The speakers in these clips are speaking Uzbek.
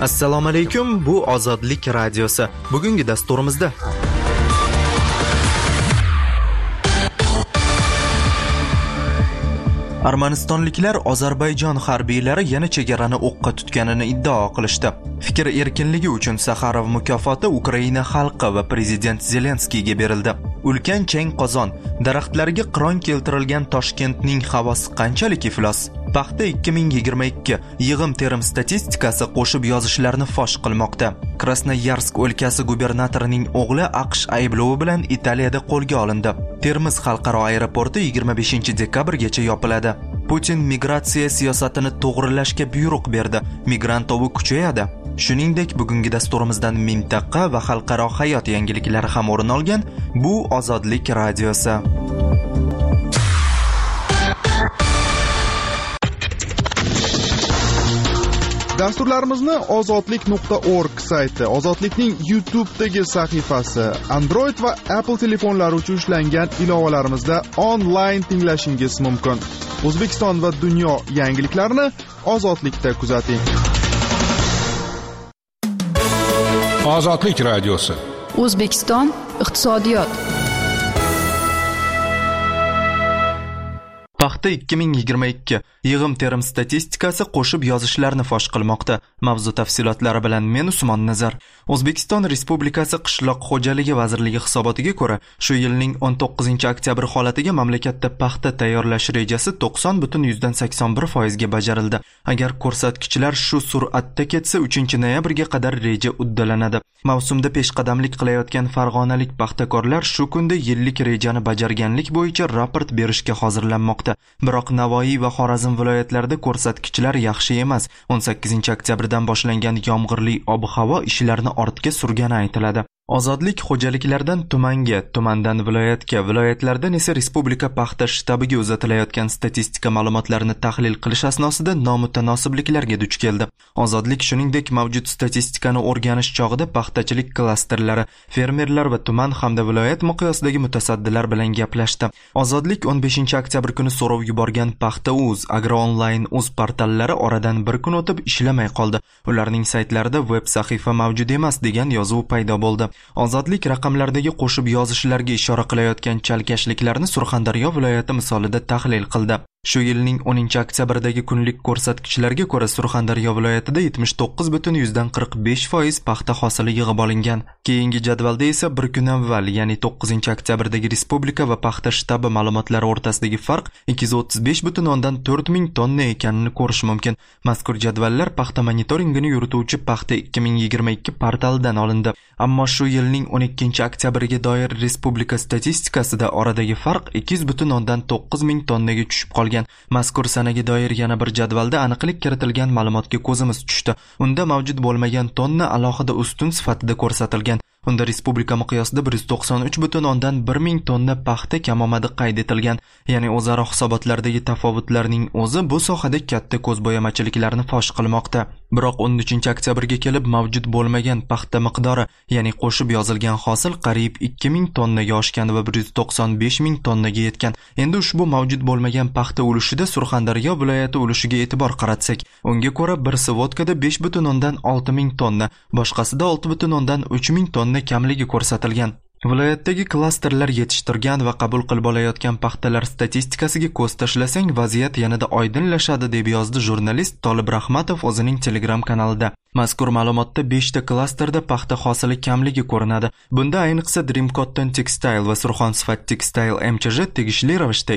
Assalomu alaykum, bu Ozodlik radiosi. Bugungi dasturimizda Armanistonliklar Ozarbayjon harbiylari yana chegarani o'qqa tutganini iddao qilishdi. Fikr erkinligi uchun Saxarov mukofoti Ukraina xalqi va prezident Zelenskiyga berildi. Ulkan chang qozon, daraxtlarga qiron keltirilgan Toshkentning havosi qanchalik iflos? Paxta 2022 yig'im-terim statistikasi qo'shib yozishlarni fosh qilmoqda. Krasnoyarsk o'lkasi gubernatorining o'g'li AQSh ayblovi bilan Italiyada qo'lga olindi. Termiz xalqaro aeroporti 25-dekabrgacha yopiladi. Putin migratsiya siyosatini to'g'rilashga buyruq berdi. Migrant ovi kuchayadi. Shuningdek, bugungi dasturimizdan mintaqa va xalqaro hayot yangiliklari ham o'rin olgan. Bu Ozodlik radiosi. Dasturlarimizni ozodlik.org sayti, Ozodlikning YouTube'dagi sahifasi, Android va Apple telefonlari uchun ishlangan ilovalarimizda onlayn tinglashingiz mumkin. O'zbekiston va dunyo yangiliklarini Ozodlikda kuzating. Ozodlik radiosi. O'zbekiston iqtisodiyot. Paxta 2022 yig'im-terim statistikasi qo'shib yozishlarni fosh qilmoqda. Mavzu tafsilotlari bilan men Usmon Nazar. O'zbekiston Respublikasi Qishloq xo'jaligi vazirligi hisobotiga ko'ra, shu yilning 19-oktyabr holatiga mamlakatda paxta tayyorlash rejasi 90.81% ga bajarildi. Agar ko'rsatkichlar shu sur'atda ketsa, 3-noyabrga qadar reja uddalanadi. Mavsumda peshqadamlik qilayotgan farg'onalik paxtakorlar shu kunda yillik rejani bajarganlik bo'yicha raport berishga hozirlanmoqda. Biroq Navoiy va Xorazm viloyatlarida ko'rsatkichlar yaxshi emas. 18-oktyabrdan boshlangan yomg'irli ob-havo ishlarni ortga surgani aytiladi. Ozodlik xo'jaliklardan tumanga, tumandan viloyatga, viloyatlardan esa respublika paxta shtabiga uzatilayotgan statistika ma'lumotlarini tahlil qilish asnosida nomutanosibliklarga duch keldi. Ozodlik shuningdek mavjud statistikani o'rganish chog'ida paxtachilik klasterlari, fermerlar va tuman hamda viloyat miqyosidagi mutasaddilar bilan gaplashdi. Ozodlik 15-oktyabr kuni so'rov yuborgan Paxta.uz, Agroonline.uz portallari oradan bir kun o'tib ishlamay qoldi. Ularning saytlarida web sahifa mavjud emas degan yozuv paydo bo'ldi. Ozodlik raqamlardagi qo'shib yozishlarga ishora qilayotgan chalkashliklarni Surxondaryo viloyati misolida tahlil qildi. Shu yilning 10-oktyabrdagi kunlik ko'rsatkichlarga ko'ra Surxondaryo viloyatida 79.45% paxta hosili yig'ib olingan. Keyingi jadvalda esa bir kun avval, ya'ni 9-oktyabrdagi respublika va paxta shtabi ma'lumotlari o'rtasidagi farq 235.4 ming tonna ekanini ko'rish mumkin. Mazkur jadvallar paxta monitoringini yurituvchi Paxta 2022 portalidan olindi. Ammo shu yilning 12-oktyabriga doir respublika statistikasida oradagi farq 200.9 ming tonnaga tushib qolgan. Mazkur sanaga doir yana bir jadvalda aniqlik kiritilgan ma'lumotga ko'zimiz tushdi. Unda mavjud bo'lmagan tonna alohida ustun sifatida ko'rsatilgan. Unda respublika miqyosida 193.1 ming tonna paxta kamomadi qayd etilgan. Ya'ni o'zaro hisobotlardagi tafovutlarning o'zi bu sohada katta ko'zbo'yamachiliklarni fosh qilmoqda. Biroq 13-oktyabrga kelib mavjud bo'lmagan paxta miqdori, ya'ni qo'shib yozilgan hosil qariyb 2000 tonnaga oshgan va 195 ming tonnaga yetgan. Endi ushbu mavjud bo'lmagan paxta ulushida Surxondaryo viloyati ulushiga e'tibor qaratsak, unga ko'ra bir Sivodkada 5.6 ming tonna, boshqasida 6.3 ming tonna kamligi ko'rsatilgan. Viloyatdagi klasterlar yetishtirgan va qabul qilib olayotgan paxtalar statistikasiga ko'z tashlasang, vaziyat yanada oydinlashadi, deb yozdi jurnalist Tolib Rahmatov o'zining Telegram kanalida. Mazkur ma'lumotda 5 ta klasterda paxta hosili kamligi ko'rinadi. Bunda ayniqsa Dream Cotton Textile va Surxonsifat Textile MChJ tegishli ravishda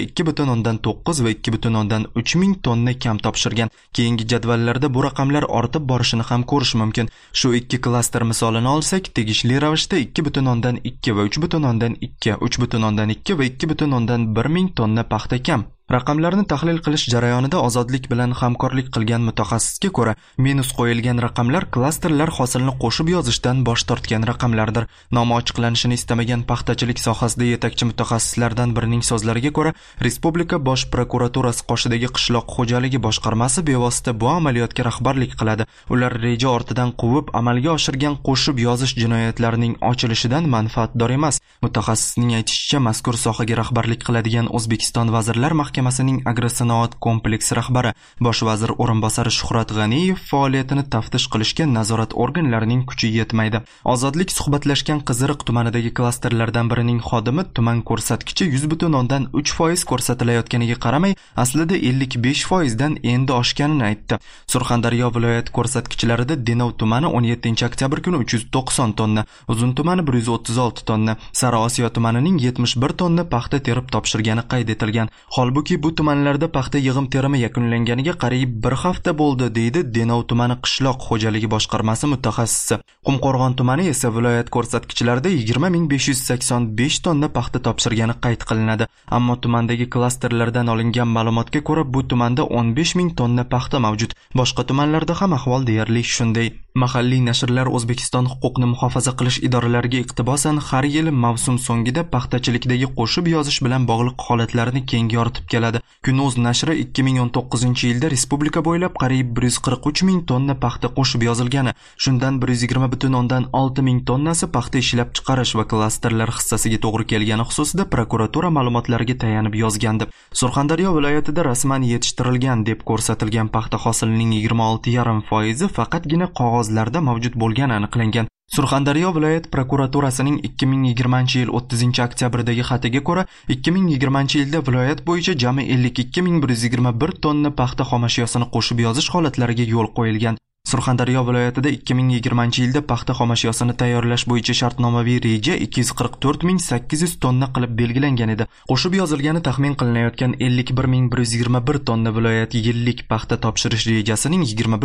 2.9 va 2.3 ming tonna kam topshirgan. Keyingi jadvallarda bu raqamlar ortib borishini ham ko'rish mumkin. Shu ikki klaster misolini olsak, tegishli ravishda 2.2 va 3.2, 3.2 va 2.1 ming tonna paxta kam. Raqamlarni tahlil qilish jarayonida Ozodlik bilan hamkorlik qilgan mutaxassisga ko'ra, minus qo'yilgan raqamlar klasterlar hosilni qo'shib yozishdan bosh tortgan raqamlardir. Nomi ochiqlanishini istamagan paxtachilik sohasida yetakchi mutaxassislardan birining so'zlariga ko'ra, Respublika Bosh prokuraturasi qoshidagi qishloq xo'jaligi boshqarmasi bevosita bu amaliyotga rahbarlik qiladi. Ular reja ortidan quvib amalga oshirgan qo'shib yozish jinoyatlarining ochilishidan manfaatdor emas. Mutaxassisning aytishicha, mazkur sohaga rahbarlik qiladigan O'zbekiston Vazirlar Mahkamasi mahkamasining agrosanoat kompleksi rahbari, bosh vazir o'rinbosari Shuhrat G'aniyev faoliyatini taftish qilishga nazorat organlarining kuchi yetmaydi. Ozodlik suhbatlashgan Qiziriq tumanidagi klasterlardan birining xodimi tuman ko'rsatkichi 100.3% ko'rsatilayotganiga qaramay, aslida 55% dan endi oshganini aytdi. Surxondaryo viloyat ko'rsatkichlarida Denov tumani 17-oktyabr kuni 390 tonna, Uzun tumani 136 tonna, Sariosiyo tumanining 71 tonna paxta terib topshirgani qayd etilgan. Holbuki bu tumanlarda paxta yig'im terimi yakunlanganiga qariyb 1 hafta bo'ldi, deydi Denov tumani qishloq xo'jaligi boshqarmasi mutaxassisi. Qumqo'rg'on tumani esa viloyat ko'rsatkichlarida 20.585 tonna paxta topshirgani qayd qilinadi. Ammo tumandagi klasterlardan olingan ma'lumotga ko'ra, bu tumanda 15.000 tonna paxta mavjud. Boshqa tumanlarda ham ahvol deyarli shunday. Mahalliy nashrlar O'zbekiston huquqni muhofaza qilish idoralariga iqtibosan har yili mavsum so'ngida paxtachilikdagi qo'shib yozish bilan bog'liq holatlarni keng yoritib keladi. Kun.uz nashri 2019-yilda respublika bo'ylab qariyb 143.000 tonna paxta qo'shib yozilgani, shundan 120.6 tonnasi paxta ishlab chiqarish va klasterlar hissasiga to'g'ri kelgani xususida prokuratura ma'lumotlariga tayanib yozgandi. Surxondaryo viloyatida rasman yetishtirilgan deb ko'rsatilgan paxta hosilining 26.5% faqatgina qog'ozlarda mavjud bo'lgani aniqlangan. Surxondaryo viloyat prokuraturasining 2020-yil 30-oktyabrdagi xatiga ko'ra, 2020-yilda viloyat bo'yicha jami 52.121 tonna paxta xomashyosini qo'shib yozish holatlariga yo'l qo'yilgan. Surxondaryo viloyatida 2020-yilda paxta xomashyosini tayyorlash bo'yicha shartnomaviy reja 244.800 tonna qilib belgilangan edi. Qo'shib yozilgani taxmin qilinayotgan 51.121 tonna viloyat yillik paxta topshirish rejasining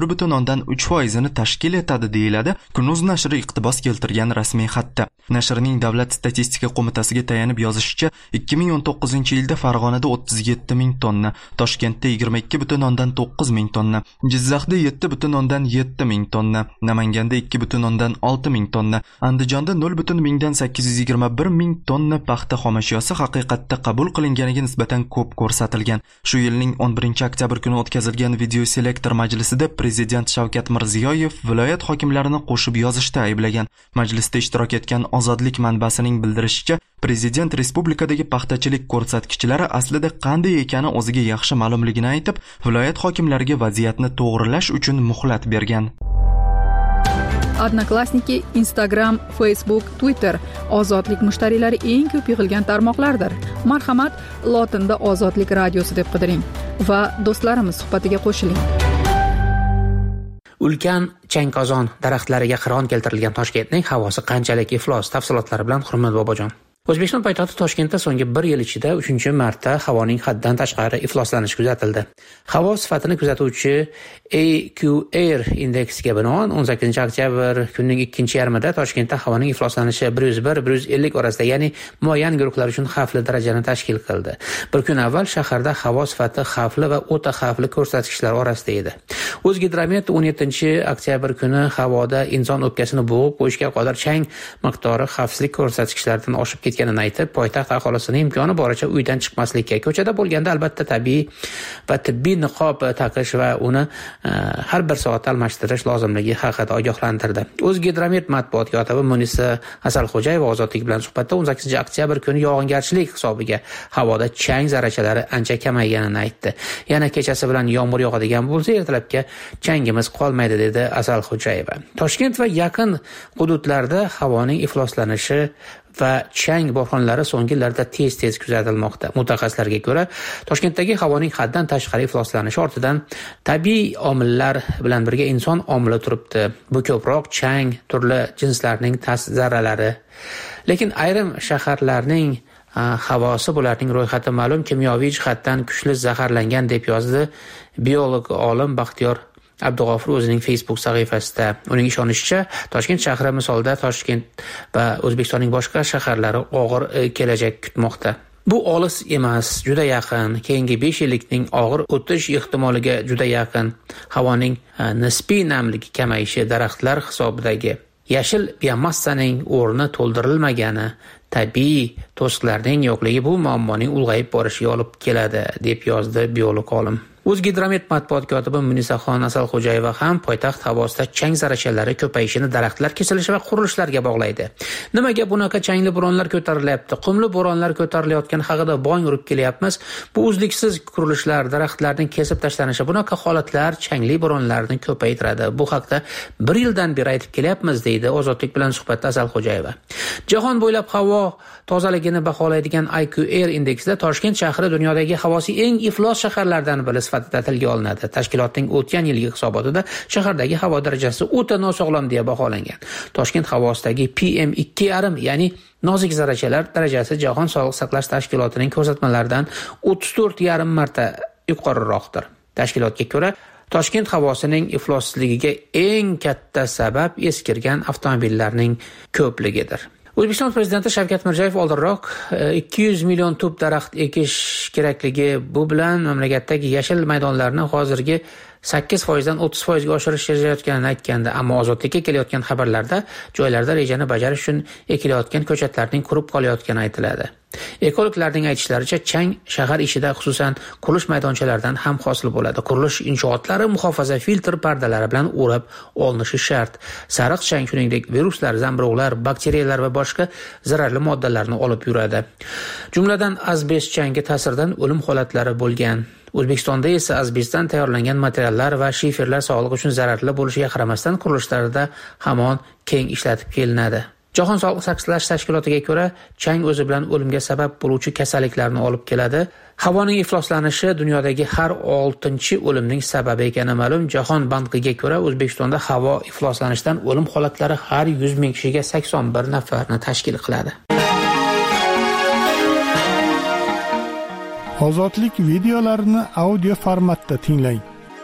21.3%ni tashkil etadi, deyiladi Kun.uz nashri iqtibos keltirgan rasmiy xatda. Nashrning Davlat statistika qo'mitasiga tayanib yozishicha, 2019-yilda Farg'onada 37.000 tonna, Toshkentda 22.9 tonna, Jizzaxda 7.7 tonna, Namanganda 2.6 tonna, Andijonda 0.821 tonna paxta xomashyosi haqiqatda qabul qilinganiga nisbatan ko'p ko'rsatilgan. Shu yilning 11-oktyabr kuni o'tkazilgan video selektor majlisida Prezident Shavkat Mirziyoyev viloyat hokimlarini qo'shib yozishda ayblagan. Majlisda ishtirok etgan Ozodlik manbasining bildirishicha, Prezident respublikadagi paxtachilik ko'rsatkichlari aslida qanday ekani o'ziga yaxshi ma'lumligini aytib, viloyat hokimlariga vaziyatni to'g'rilash uchun muhlat bergan. Odnoklassniki, Instagram, Facebook, Twitter ozodlik mushtariylari eng ko'p yig'ilgan tarmoqlardir. Marhamat, lotinda Ozodlik radiosi deb qidiring va do'stlarimiz suhbatiga qo'shiling. Ulkan changqozon daraxtlariga qiron keltirilgan Toshkentning havosi qanchalik iflos? Tafsilotlari bilan Hurmat Bobojon. O'zbekiston poytaxti Toshkentda so'nggi 1 yil ichida 3-marta havoning haddan tashqari ifloslanishi kuzatildi. Havo sifatini kuzatuvchi AQAir indeksiga binoan 18-oktyabr kunning 2-yarmida Toshkentda havoning ifloslanishi 101-150 orasida, ya'ni muayyan guruhlar uchun xavfli darajani tashkil qildi. Bir kun avval shaharda havo sifati xavfli va o'ta xavfli ko'rsatkichlar orasida edi. O'zgidromet 17-oktyabr kuni havoda inson o'pkasini bo'g'ib qo'yishga qodir chang miqdori xavfsizlik ko'rsatkichlaridan oshib ketganini aytib, poytaxt aholisini imkoni boricha uydan chiqmaslikka, ko'chada bo'lganda albatta tabiiy va tibbiy niqob taqish va uni har bir soat almashtirish lozimligi haqida ogohlantirdi. O'zgidromet matbuot kotibi Munisa Asalxo'jayeva Ozodlik bilan suhbatda 18-oktyabr kuni yog'ingarchilik hisobiga havoda chang zarrachalari ancha kamayganini aytdi. Yana kechasi bilan yomg'ir yog'adigan bo'lsa, ertalabga changimiz qolmaydi, dedi Asalxo'jayeva. Toshkent va yaqin hududlarda havoning ifloslanishi va chang bo'ronlari so'nggi yillarda tez kuzatilmoqda. Mutaxassislarga ko'ra, Toshkentdagi havoning haddan tashqari ifloslanishi ortidan tabiiy omillar bilan birga inson omili turibdi. Bu ko'proq chang, turli jinslarning zarralari. Lekin ayrim shaharlarning havosi bularning ro'yxati ma'lum kimyoviy jihatdan kuchli zaharlangan, deb yozdi biolog olim Baxtiyor Abdug'ofur o'zining Facebook sahifasida. Uning ishonishicha, Toshkent shahri misolida Toshkent va O'zbekistonning boshqa shaharlari og'ir kelajak kutmoqda. Bu olis emas, juda yaqin, keyingi 5 yillikning og'ir o'tish ehtimoliga juda yaqin. Havoning nisbiy namligi kamayishi, daraxtlar hisobidagi yashil biomassaning o'rni to'ldirilmagani, tabiiy to'siqlarning yo'qligi bu muammoning ulg'ayib borishiga olib keladi, deb yozdi biolog olim. O'zgidromet matbuot kotibi Munisaxon Asalxo'jayeva ham poytaxt havosida chang zarrachalari ko'payishini daraxtlar kesilishi va qurilishlarga bog'laydi. Nimaga bunaqa changli bo'ronlar ko'tarilyapti? Qumli bo'ronlar ko'tarilayotgan haqida bong urib kelyapmiz. Bu uzluksiz qurilishlar, daraxtlarning kesib tashlanishi bunaqa holatlar changli bo'ronlarni ko'paytiradi. Bu haqda 1 yildan beri aytib kelyapmiz, deydi Ozodlik bilan suhbatda Asalxo'jayeva. Jahon bo'ylab havo tozaligini baholaydigan IQ Air indeksida Toshkent shahri dunyodagi havosi eng iflos shaharlardan biri sifatida tilga olinadi. Tashkilotning o'tgan yilgi hisobotida shahardagi havo darajasi o'ta nosog'lom deya baholangan. Toshkent havosidagi PM2.5, ya'ni nozik zarrachalar darajasi Jahon Sog'liqni saqlash tashkilotining ko'rsatmalaridan 34,5 marta yuqoriroqdir. Tashkilotga ko'ra, Toshkent havosining iflossizligiga eng katta sabab eskirgan avtomobillarning ko'pligidir. O'zbekiston prezidenti Shavkat Mirziyoyev oldinroq 200 million tup daraxt ekish kerakligi, bu bilan mamlakatdagi yashil maydonlarni hozirgi 8% dan 30% ga oshirish rejalayotganini aytgandi, ammo Ozodlikka kelayotgan xabarlarda joylarda rejani bajarish uchun ekilayotgan ko'chatlarning qurib qolayotgani aytiladi. Ekologlarning aytishlaricha, chang shahar ichida, xususan qurilish maydonchalaridan ham hosil bo'ladi. Qurilish inshootlari muhofaza filtr pardalari bilan o'rab olinishi shart. Sariq chang shuningdek viruslar, zamburug'lar, bakteriyalar va boshqa zararli moddalarni olib yuradi. Jumladan azbest changi ta'siridan o'lim holatlari bo'lgan. O'zbekistonda esa azbestdan tayyorlangan materiallar va shiferlar sog'liq uchun zararli bo'lishiga qaramasdan qurilishlarda hamon keng ishlatib kelinadi. Jahon Sog'liqni saqlash tashkilotiga ko'ra, chang o'zi bilan o'limga sabab bo'luvchi kasalliklarni olib keladi. Havoning ifloslanishi dunyodagi har 6-chi o'limning sababi ekani ma'lum. Jahon bankiga ko'ra, O'zbekistonda havo ifloslanishidan o'lim holatlari har 100 ming kishiga 81 nafarni tashkil qiladi. Ozodlik videolarini audio formatda tinglang.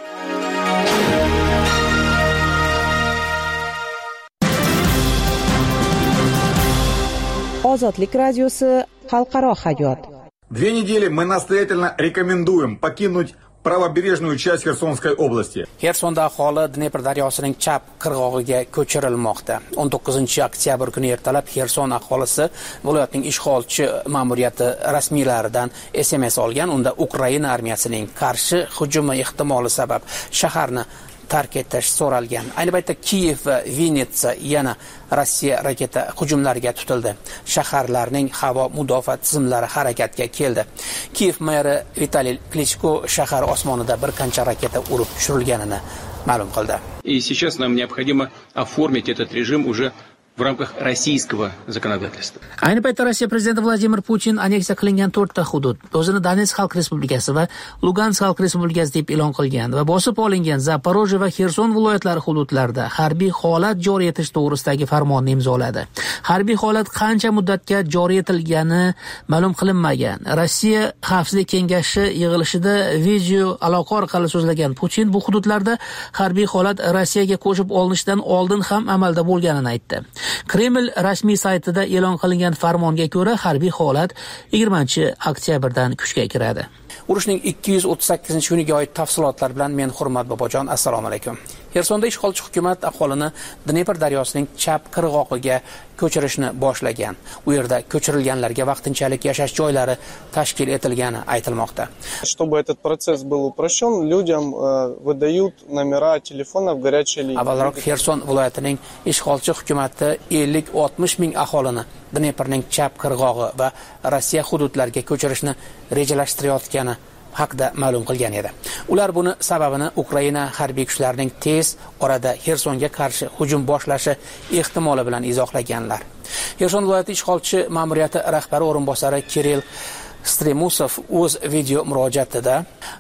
Ozodlik radiosi xalqaro hayot. 2 недели мы настоятельно рекомендуем покинуть правобережную часть Херсонской области. Xersonda aholi Dnepr daryosining chap qirg'og'iga ko'chirilmoqda. 19-oktyabr kuni ertalab Xerson aholisi viloyatning ishg'olchi ma'muriyati rasmiylaridan SMS olgan. Unda Ukraina armiyasining qarshi hujumi ehtimoli sabab shaharni tark etish so'ralgan. Ayni paytda Kiyev va Vinitsa yana Rossiya raketa hujumlariga tutildi. Shaharlarning havo mudofaa tizimlari harakatga keldi. Kiyev meri Vitaliy Klichko shahar osmonida bir qancha raketa urib tushirilganini ma'lum qildi. И сейчас нам необходимо оформить этот режим уже в рамках российского законодательства. Ayni paytda Rossiya prezidenti Vladimir Putin aneksiya qilingan 4 ta hudud, o'zini Donetsk xalq respublikasi va Lugansk xalq respublikasi deb e'lon qilgan va bosib olingan Zaporojye va Xerson viloyatlari hududlarida harbiy holat joriy etish to'g'risidagi farmonni imzoladi. Harbiy holat qancha muddatga joriy etilgani ma'lum qilinmagan. Rossiya Xavfsizlik kengashi yig'ilishida video aloqa orqali so'zlagan Putin bu hududlarda harbiy holat Rossiyaga qo'shib olinishidan oldin ham amalda bo'lganini aytdi. Kreml rasmiy saytida e'lon qilingan farmonga ko'ra harbiy holat 20-oktyabrdan kuchga kiradi. Urushning 238-kuniga oid tafsilotlar bilan men Hurmat Bobojon, assalomu alaykum. Xersonda ishg'olchi hukumat aholini Dnepr daryosining chap qirg'og'iga ko'chirishni boshlagan. U yerda ko'chirilganlarga vaqtinchalik yashash joylari tashkil etilgani aytilmoqda. Чтобы этот процесс был упрощен, людям выдают номера телефонов горячей линии. Avvalroq Xerson viloyatining ishg'olchi hukumati 50-60 ming aholini Dneprning chap qirg'og'i va Rossiya hududlariga ko'chirishni rejalashtirayotgani haqida ma'lum qilgan edi. Ular buni sababini Ukraina harbiy kuchlarining tez orada Xersonga qarshi hujum boshlashi ehtimoli bilan izohlaganlar. Xerson viloyati ishg'olchi ma'muriyati rahbari o'rinbosari Kirill Stremusov o'z video murojaatida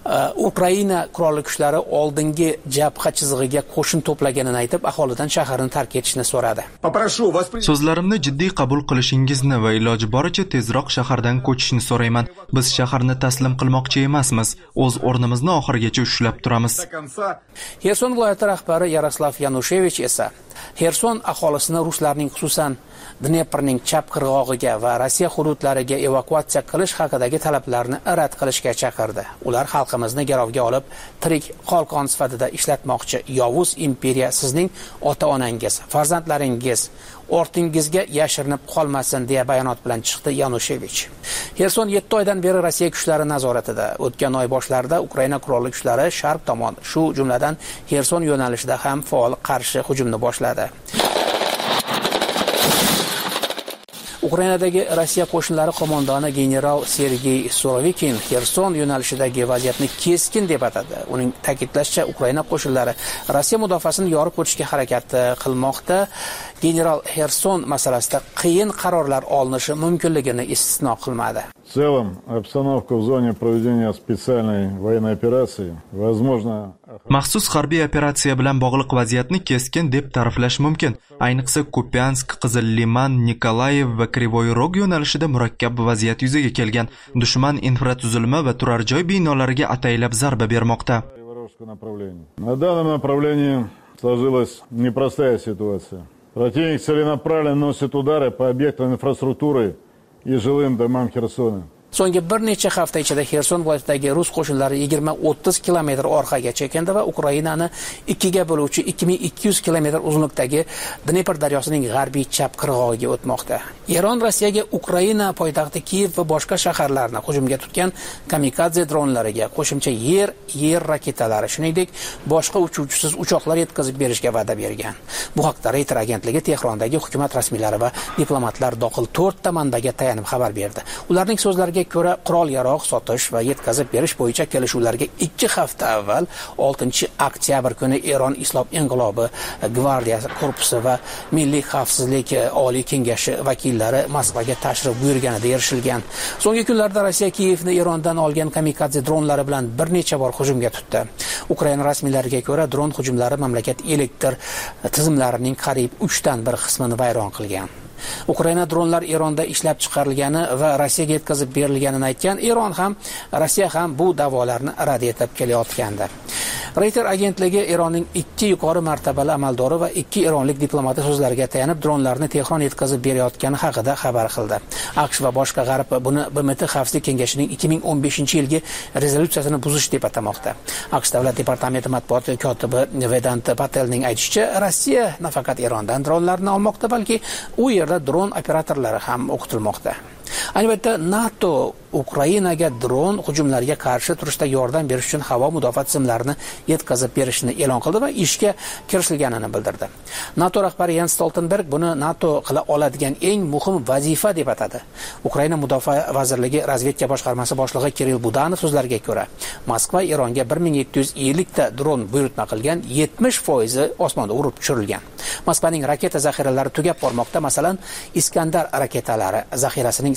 Ukraina qurolli kuchlari oldingi jabha chizig'iga qo'shin to'plaganini aytib, aholidan shaharni tark etishni so'radi. So'zlarimni jiddiy qabul qilishingizni va iloji boricha tezroq shahardan ko'chishni so'rayman. Biz shaharni taslim qilmoqchi emasmiz, o'z o'rnimizni oxirigacha ushlab turamiz. Xerson viloyati rahbari Yaroslav Yanushevich esa Xerson aholisini ruslarning xususan Dneprning chap qirg'og'iga va Rossiya hududlariga evakuatsiya qilish haqidagi talablarni rad qilishga chaqirdi. Ular xalqimizni garovga olib, tirik qalqon sifatida ishlatmoqchi. Yovuz imperiya sizning ota-onangiz, farzandlaringiz, ortingizga yashirinib qolmasin deya bayonot bilan chiqdi Yanushevich. Xerson 7 oydan beri Rossiya kuchlari nazoratida. O'tgan oy boshlarida Ukraina qurolli kuchlari sharq tomon, shu jumladan Xerson yo'nalishida ham faol qarshi hujumni boshladi. Ukrainadagi Rossiya qo'shinlari qo'mondoni general Sergey Surovikin Xerson yo'nalishidagi vaziyatni keskin deb atadi. Uning ta'kidlashicha, Ukraina qo'shinlari Rossiya mudofaasini yorib o'tishga harakat qilmoqda. General Xerson masalasida qiyin qarorlar olinishi mumkinligini istisno qilmadi. В целом, обстановка в зоне проведения специальной военной операции, возможно... Maxsus harbiy operatsiya bilan bog'liq vaziyatni keskin deb ta'riflash mumkin. Ayniqsa Kupiansk, Qizil Liman, Nikolayev va Krivoy Rog yo'nalishida murakkab vaziyat yuzaga kelgan. Dushman infratuzilma va turar joy binolariga ataylab zarba bermoqda. На данном направлении сложилась непростая ситуация. Противник целенаправленно носит удары по объектам инфраструктуры и жилым домам Херсона. So'nggi bir necha hafta ichida Xerson viloyatidagi rus qo'shinlari 20-30 kilometr orqaga chekindi va Ukrainani ikkiga bo'luvchi 2200 kilometr uzunlikdagi Dnepr daryosining g'arbiy chap qirg'og'iga o'tmoqda. Eron Rossiyaga Ukraina poytaxti Kiyev va boshqa shaharlarni hujumga tutgan kamikadze dronlariga qo'shimcha yer raketalari, shuningdek boshqa uchuvchisiz uchoqlar yetkazib berishga va'da bergan. Bu haqda Reuters agentligi Tehrondagi hukumat rasmiylari va diplomatlar doqil 4 ta manbaga tayanib xabar berdi. Ularning so'zlariga ko'ra, qurol-yarog' sotish va yetkazib berish bo'yicha kelishuvlarga 2 hafta avval 6-oktyabr kuni Eron Islom inqilobi gvardiyasi korpusi va Milliy xavfsizlik oliy kengashi vakillari Moskvaga tashrif buyurganida erishilgan. So'nggi kunlarda Rossiya Kiyevni Erondan olgan kamikadze dronlari bilan bir necha bor hujumga tutdi. Ukraina rasmiylariga ko'ra, dron hujumlari mamlakat elektr tizimlarining qariyb 3/1 qismini vayron qilgan. Ukraina dronlar Eronda ishlab chiqarilgani va Rossiyaga yetkazib berilganini aytgan. Eron ham, Rossiya ham bu da'volarni rad etib kelayotgandi. Reuters agentligi Eronning 2 yuqori martabali amaldori va 2 eronlik diplomati so'zlariga tayanib dronlarni Tehron yetkazib berayotgani haqida xabar qildi. AQSh va boshqa G'arb buni BMT Xavfsizlik kengashining 2015-yilgi rezolyutsiyasini buzish deb atamoqda. AQSh davlat departamenti matbuot kotibi Vedant Patelning aytishicha, Rossiya nafaqat Erondan dronlarni olmoqda, balki u yerda dron operatorlari ham o'qitilmoqda. Albatta, NATO Ukrainaga dron hujumlariga qarshi turishda yordam berish uchun havo mudofaa tizimlarini yetkazib berishni e'lon qildi va ishga kirishilganini bildirdi. NATO rahbari Jens Stoltenberg buni NATO qila oladigan eng muhim vazifa deb atadi. Ukraina mudofaa vazirligi razvedka boshqarmasi boshlig'i Kirill Budanov so'zlariga ko'ra, Moskva Eronga 1750 ta dron buyurtma qilgan, 70% osmonda urib tushirilgan. Moskvaning raketa zaxiralari tugab bormoqda. Masalan, Iskandar raketalari zaxirasining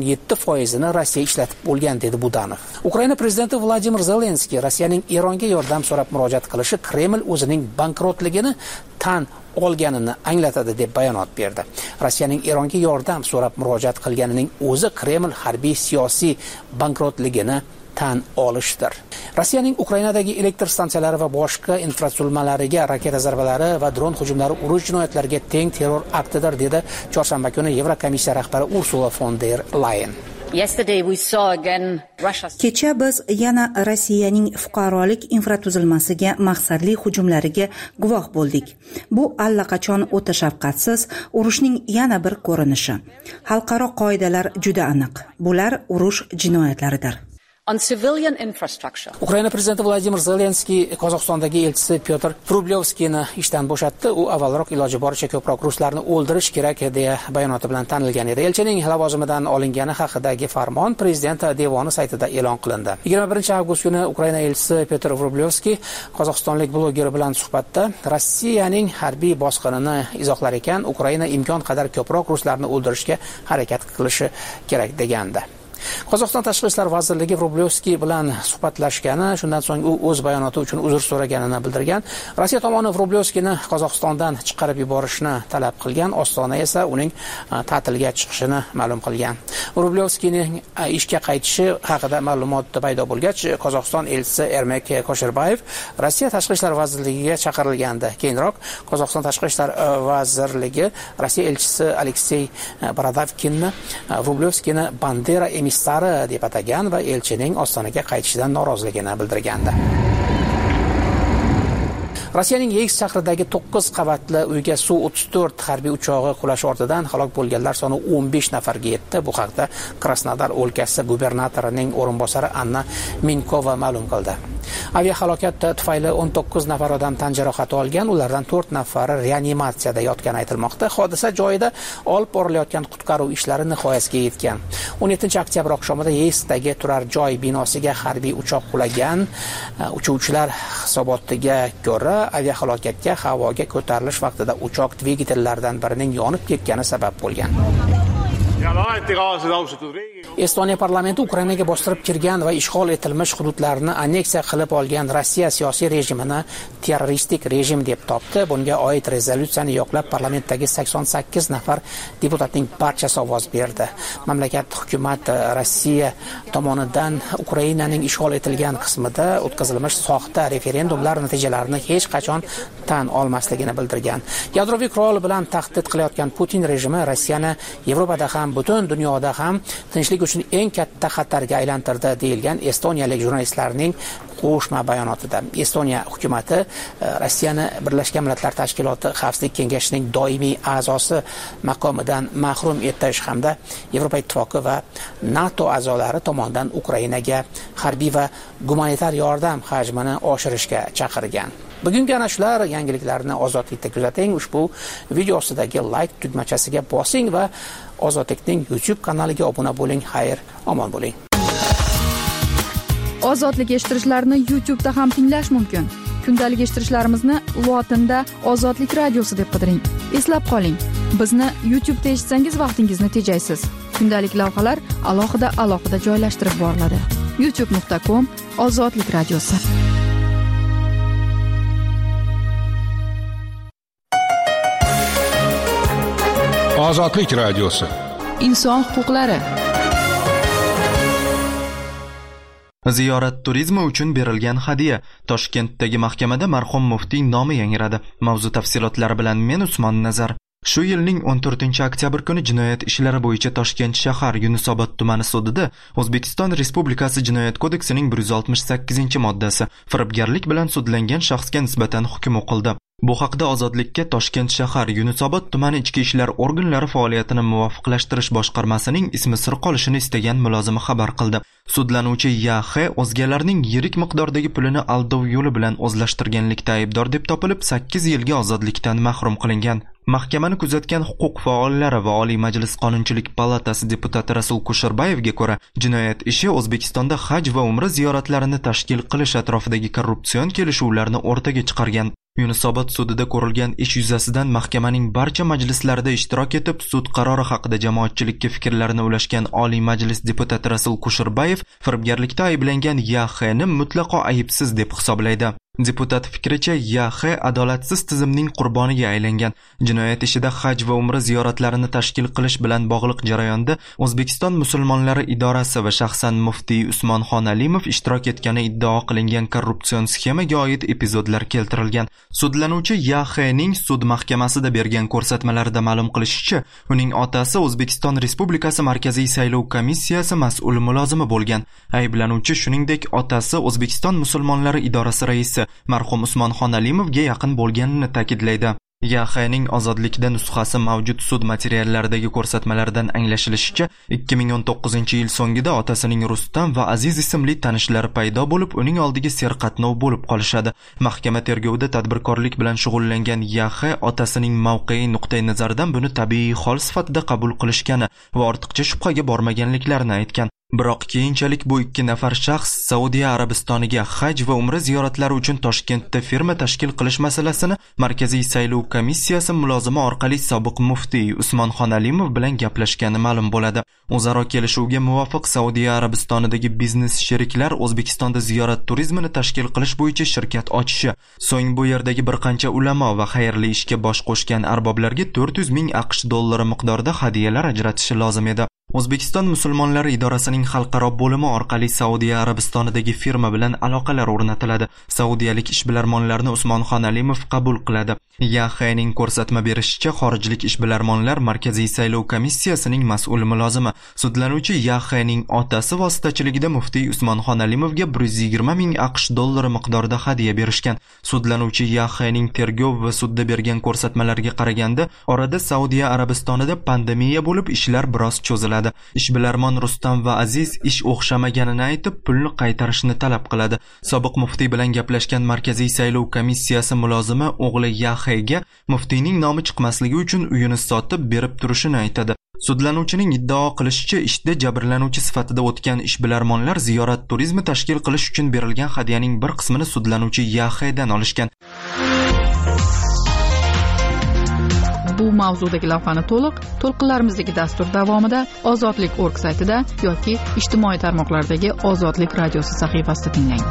87%ni Rossiya ishlatib bo'lgan, dedi Budanov. Ukraina prezidenti Vladimir Zelenskiy Rossiyaning Eronga yordam so'rab murojaat qilishi Kreml o'zining bankrotligini tan olganini anglatadi deb bayonot berdi. Rossiyaning Eronga yordam so'rab murojaat qilganining o'zi Kreml harbiy siyosiy bankrotligini tan olishdir. Rossiyaning Ukrainadagi elektr stansiyalari va boshqa infratuzilmalariga raketa zarbalari va dron hujumlari urush jinoyatlariga teng terror aktidir, dedi chorshanba kuni Yevrokomissiya rahbari Ursula von der Leyen. Kecha biz yana Rossiyaning fuqarolik infratuzilmasiga maqsadli hujumlariga guvoh bo'ldik. Bu allaqachon o'ta shafqatsiz urushning yana bir ko'rinishi. Xalqaro qoidalar juda aniq. Bular urush jinoyatlaridir. Ukraina prezidenti Vladimir Zelenskiy Qozog'istondagi elchisi Pyotr Vrublevskiyni ishdan bo'shatdi. U avvalroq iloji boricha ko'proq ruslarni o'ldirish kerak deya bayonoti bilan tanilgan edi. Elchining lavozimidan olingani haqidagi farmon prezident devoni saytida e'lon qilindi. 21-avgust kuni Ukraina elchisi Pyotr Vrublevskiy qozog'istonlik bloger bilan suhbatda Rossiyaning harbiy bosqinini izohlar ekan, Ukraina imkon qadar ko'proq ruslarni o'ldirishga harakat qilishi kerak degandi. Qozog'iston Tashqi ishlar vazirligi Vrublevskiy bilan suhbatlashgani, shundan so'ng u o'z bayonoti uchun uzr so'raganini bildirgan. Rossiya tomoni Vrublevskiyni Qozog'istondan chiqarib yuborishni talab qilgan, Ostona esa uning ta'tilga chiqishini ma'lum qilgan. Vrublevskiyning ishga qaytishi haqida ma'lumot paydo bo'lgach, Qozog'iston elchisi Ermek Kosherbayev Rossiya Tashqi ishlar vazirligiga chaqirilgandi. Keyinroq Qozog'iston Tashqi ishlar vazirligi Rossiya elchisi Aleksey Borodavkinni Vrublevskiyni Bandera emissari deb atagan va elchining Ostonaga qaytishidan noroziligini bildirgandi. Rossiyaning Yeysk shahridagi 9 qavatli uyga Su-34 harbiy uchog'i qulashi ortidan halok bo'lganlar soni 15 nafarga yetdi. Bu haqda Krasnodar o'lkasi gubernatorining o'rinbosari Anna Minkova ma'lum qildi. Aviahalokat tufayli 19 nafar odam tan jarohati olgan, ulardan 4 nafari reanimatsiyada yotgani aytilmoqda. Hodisa joyida olib borilayotgan qutqaruv ishlari nihoyasiga yetgan. 17-oktyabr oqshomida Yeyskdagi turar joy binosiga harbiy uchoq qulagan. Uchuvchilar hisobotiga ko'ra, aviahalokatga havoga ko'tarilish vaqtida uchoq dvigatellaridan birining yonib ketgani sabab bo'lgan. Estoniya parlamenti Ukrainaga bostirib kirgan va ishg'ol etilmish hududlarni anneksiya qilib olgan Rossiya siyosiy rejimini terroristik rejim deb topdi. Bunga oid rezolyutsiyani yoqlab parlamentdagi 88 nafar deputatning barchasi ovoz berdi. Mamlakat hukumat Rossiya tomonidan Ukrainaning ishg'ol etilgan qismida o'tkazilmish soxta referendumlar natijalarini hech qachon tan olmasligini bildirgan. Yadroviy qurol bilan tahdid qilayotgan Putin rejimi Rossiyani Yevropada ham butun dunyoda ham tinchlik uchun eng katta xatarga aylantirdi deyilgan estoniyalik jurnalistlarning qo'shma bayonotida. Estoniya hukumatı Rossiyani Birlashgan Millatlar Tashkiloti Xavfsizlik kengashining doimiy a'zosi maqomidan mahrum etish hamda Yevropa Ittifoqi va NATO a'zolari tomonidan Ukrainaga harbiy va gumanitar yordam hajmini oshirishga chaqirgan. Bugungi ana shular yangiliklarni Ozodlikda kuzating. Ushbu video ostidagi like tugmachasiga bosing va Ozodlikning YouTube kanaliga obuna bo'ling. Xayr, omon bo'ling. Ozodlik eshittirishlarni YouTube'da ham tinglash mumkin. Kundalik eshittirishlarimizni lotinda Ozodlik radiosi deb qidiring. Eslab qoling, bizni YouTube'da eshitsangiz vaqtingizni tejaysiz. Kundalik lavhalar alohida joylashtirib boriladi. youtube.com/Ozodlik radiosi. Ozodlik radiosi. Inson huquqlari. Ziyorat turizmi uchun berilgan hadya. Toshkentdagi mahkamada marhum muftiy nomi yangradi. Mavzu tafsilotlari bilan men Usmon Nazar. Shu yilning 14-oktyabr kuni jinoyat ishlari bo'yicha Toshkent shahar Yunusobod tumani sudida O'zbekiston Respublikasi Jinoyat kodeksining 168-moddasi firibgarlik bilan sudlangan shaxsga nisbatan hukm o'qildi. Bu haqda Ozodlikka Toshkent shahar Yunusobod tumani ichki ishlar organlari faoliyatini muvofiqlashtirish boshqarmasining ismi sir qolishini istagan mulozimi xabar qildi. Sudlanuvchi YH o'zgalarning yirik miqdordagi pulini aldov yo'li bilan o'zlashtirganlikda aybdor deb topilib 8 yilga ozodlikdan mahrum qilingan. Mahkamani kuzatgan huquq faollari va Oliy Majlis Qonunchilik palatasi deputati Rasul Kusherbayevga ko'ra, jinoyat ishi O'zbekistonda haj va umra ziyoratlarini tashkil qilish atrofidagi korrupsion kelishuvlarni o'rtaga chiqargan. Yunusobod sudida ko'rilgan ish yuzasidan mahkamaning barcha majlislarida ishtirok etib, sud qarori haqida jamoatchilikka fikrlarini ulashgan Oliy Majlis deputati Rasul Kusherbayev firibgarlikda ayblangan YHni mutlaqo aybsiz deb hisoblaydi. Deputat fikricha, YH adolatsiz tizimning qurboniga aylangan. Jinoyat ishida haj va umra ziyoratlarini tashkil qilish bilan bog'liq jarayonda O'zbekiston musulmonlari idorasi va shaxsan muftiy Usmonxon Alimov ishtirok etgani iddao qilingan korrupsion sxemaga oid epizodlar keltirilgan. Sudlanuvchi YHning sud mahkamasida bergan ko'rsatmalarida ma'lum qilishicha, uning otasi O'zbekiston Respublikasi Markaziy saylov komissiyasi mas'ul mulozimi bo'lgan. Ayblanuvchi shuningdek otasi O'zbekiston musulmonlari idorasi raisi marhum Usmonxon Alimovga yaqin bo'lganini ta'kidlaydi. YHning ozodlikda nusxasi mavjud sud materiallaridagi ko'rsatmalardan anglashilishicha, 2019-yil so'ngida otasining Rustam va Aziz ismli tanishlari paydo bo'lib, uning oldiga serqatnov bo'lib qolishadi. Mahkama tergovida tadbirkorlik bilan shug'ullangan YH otasining mavqei nuqtai nazaridan buni tabiiy hol sifatida qabul qilishgani va ortiqcha shubhaga bormaganliklarini aytgan. Biroq keyinchalik bu ikki nafar shaxs Saudiya Arabistoniga haj va umra ziyoratlari uchun Toshkentda firma tashkil qilish masalasini Markaziy saylov komissiyasi mulozimi orqali sobiq muftiy Usmonxon Alimov bilan gaplashgani ma'lum bo'ladi. O'zaro kelishuvga muvofiq Saudiya Arabistonidagi biznes sheriklar O'zbekistonda ziyorat turizmini tashkil qilish bo'yicha shirkat ochishi, so'ng bu yerdagi bir qancha ulamo va xayrli ishga bosh qo'shgan arboblarga 400 ming AQSh dollari miqdorida hadyalar ajratishi lozim edi. O'zbekiston musulmonlari idorasining xalqaro bo'limi orqali Saudiya Arabistonidagi firma bilan aloqalar o'rnatiladi. Saudiyalik ishbilarmonlarni Usmonxon Alimov qabul qiladi. Yaxayning ko'rsatma berishicha, xorijlik ishbilarmonlar Markaziy saylov komissiyasining mas'ul mulozimi. Sudlanuvchi Yaxayning otasi vositachiligida muftiy Usmonxon Alimovga 120 ming AQSh dollari miqdorida hadya berishgan. Sudlanuvchi Yaxayning tergov va sudda bergan ko'rsatmalariga qaraganda, orada Saudiya Arabistonida pandemiya bo'lib, ishlar biroz cho'ziladi. Ishbilarmon Rustam va Aziz ish o'xshamaganini aytib, pulni qaytarishni talab qiladi. Sobiq muftiy bilan gaplashgan Markaziy saylov komissiyasi mulozimi o'g'li Yaxayga muftiyning nomi chiqmasligi uchun uyini sotib berib turishini aytadi. Sudlanuvchining iddao qilishicha, ishda jabrlanuvchi sifatida o'tgan ishbilarmonlar ziyorat turizmi tashkil qilish uchun berilgan hadyaning bir qismini sudlanuvchi Yaxaydan olishgan. Bu mavzudagi lavhani to'lqinlarimizdagi dastur davomida ozodlik.org saytida yoki ijtimoiy tarmoqlardagi Ozodlik radiosi sahifasida tinglang.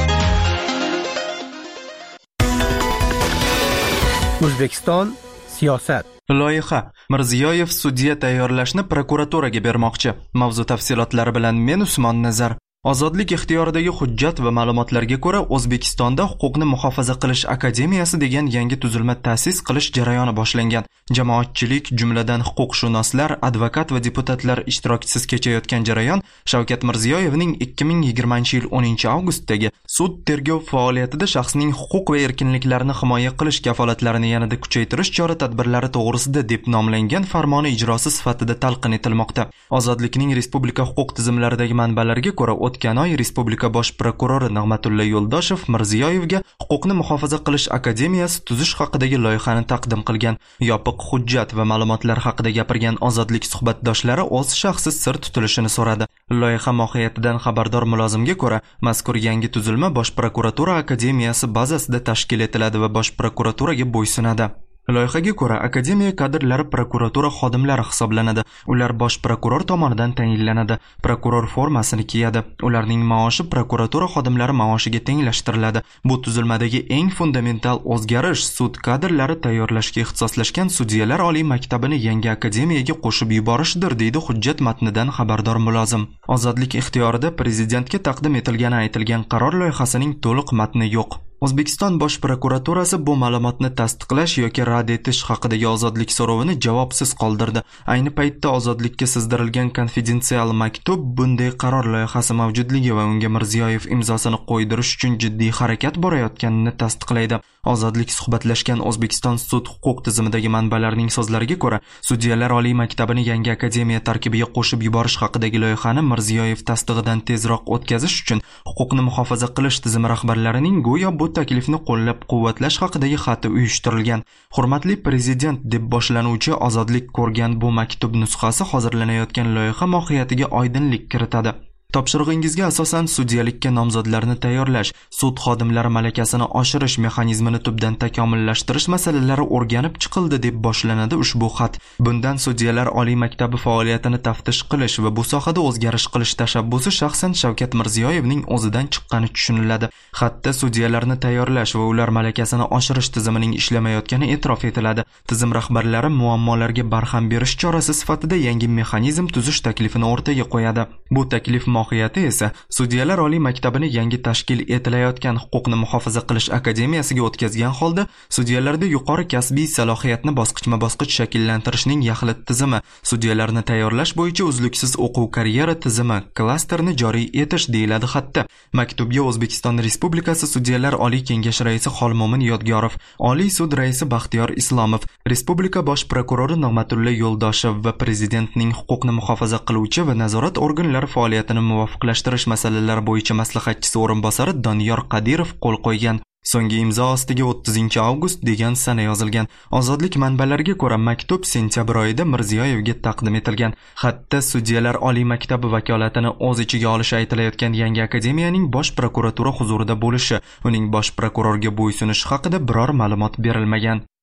O'zbekiston siyosat. Loyiha: Mirziyoyev sudya tayyorlashni prokuraturaga bermoqchi. Mavzu tafsilotlari bilan men Usmon Nazar. Ozodlik ixtiyoridagi hujjat va ma'lumotlarga ko'ra, O'zbekistonda huquqni muhofaza qilish akademiyasi degan yangi tuzilma ta'sis qilish jarayoni boshlangan. Jamoatchilik, jumladan huquqshunoslar, advokat va deputatlar ishtirokisiz kechayotgan jarayon Shavkat Mirziyoyevning 2020-yil 10-avgustdagi sud tergov faoliyatida shaxsning huquq va erkinliklarini himoya qilish kafolatlarini yanada kuchaytirish chora-tadbirlari to'g'risida deb nomlangan farmoni ijrosi sifatida talqin etilmoqda. Ozodlikning respublika huquq tizimlaridagi manbalarga ko'ra, o'tgan oy Respublika bosh prokurori Nig'matulla Yo'ldoshev Mirziyoyevga huquqni muhofaza qilish akademiyasi tuzish haqidagi loyihani taqdim qilgan. Yopiq hujjat va ma'lumotlar haqida gapirgan Ozodlik suhbatdoshlari o'z shaxsi sir tutilishini so'radi. Loyiha mohiyatidan xabardor mulozimga ko'ra, mazkur yangi tuzilma bosh prokuratura akademiyasi bazasida tashkil etiladi va bosh prokuraturaga bo'ysunadi. Loyihaga ko'ra, akademiya kadrlari prokuratura xodimlari hisoblanadi. Ular bosh prokuror tomonidan tayinlanadi. Prokuror formasini kiyadi. Ularning maoshi prokuratura xodimlari maoshiga tenglashtiriladi. Bu tuzilmadagi eng fundamental o'zgarish sud kadrlari tayyorlashga ixtisoslashgan sudyalar oliy maktabini yangi akademiyaga qo'shib yuborishdir, deydi hujjat matnidan xabardor mulozim. Ozodlik ixtiyorida prezidentga taqdim etilgani aytilgan qaror loyihasining to'liq matni yo'q. O'zbekiston bosh prokuraturasi bu ma'lumotni tasdiqlash yoki rad etish haqidagi ozodlik so'rovini javobsiz qoldirdi. Ayni paytda ozodlikka sizdirilgan konfidensial maktub bunday qaror loyihasi mavjudligi va unga Mirziyoyev imzosini qo'ydirish uchun jiddiy harakat borayotganini tasdiqlaydi. Ozodlik suhbatlashgan O'zbekiston sud huquq tizimidagi manbalarning so'zlariga ko'ra, sudyalar oliy maktabini yangi akademiya tarkibiga qo'shib yuborish haqidagi loyihani Mirziyoyev tasdig'idan tezroq o'tkazish uchun huquqni muhofaza qilish tizimi rahbarlarining go'yo bu taklifni qo'llab-quvvatlash haqidagi xati uyushtirilgan. Hurmatli prezident deb boshlanuvchi Ozodlik ko'rgan bu maktub nusxasi hozirlanayotgan loyiha mohiyatiga oydinlik kiritadi. Topshirig'ingizga asosan sudyalikka nomzodlarni tayyorlash, sud xodimlari malakasini oshirish mexanizmini tubdan takomillashtirish masalalari o'rganib chiqildi deb boshlanadi ushbu xat. Bundan sudyalar oliy maktabi faoliyatini taftish qilish va bu sohada o'zgarish qilish tashabbusi shaxsan Shavkat Mirziyoyevning o'zidan chiqqani tushuniladi. Xatda sudyalarni tayyorlash va ular malakasini oshirish tizimining ishlamayotgani e'tirof etiladi. Tizim rahbarlari muammolarga barham berish chorasi sifatida yangi mexanizm tuzish taklifini o'rtaga qo'yadi. Bu taklif mohiyati esa sudyalar oliy maktabini yangi tashkil etilayotgan huquqni muhofaza qilish akademiyasiga o'tkazgan holda sudyalarda yuqori kasbiy salohiyatni bosqichma-bosqich shakllantirishning yaxlit tizimi, sudyalarni tayyorlash bo'yicha uzluksiz o'quv karyera tizimi, klasterni joriy etish deyiladi xatda. Maktubga O'zbekiston Respublikasi Sudyalar Oliy Kengashi raisi Xolmomin Yodgorov, Oliy sud raisi Baxtiyor Islomov, Respublika bosh prokurori Nig'matulla Yo'ldoshev va prezidentning huquqni muhofaza qiluvchi va nazorat organlari faoliyatini muvofiqlashtirish masalalari bo'yicha maslahatchisi o'rinbosari Doniyor Qadirov qo'l qo'ygan. So'nggi imzo ostiga 30-avgust degan sana yozilgan. Ozodlik manbalariga ko'ra maktub sentyabr oyida Mirziyoyevga taqdim etilgan. Xatda sudyalar oliy maktabi vakolatini o'z ichiga olishi aytilayotgan yangi akademiyaning bosh prokuratura huzurida bo'lishi, uning bosh prokurorga bo'ysunishi haqida biror ma'lumot berilmagan.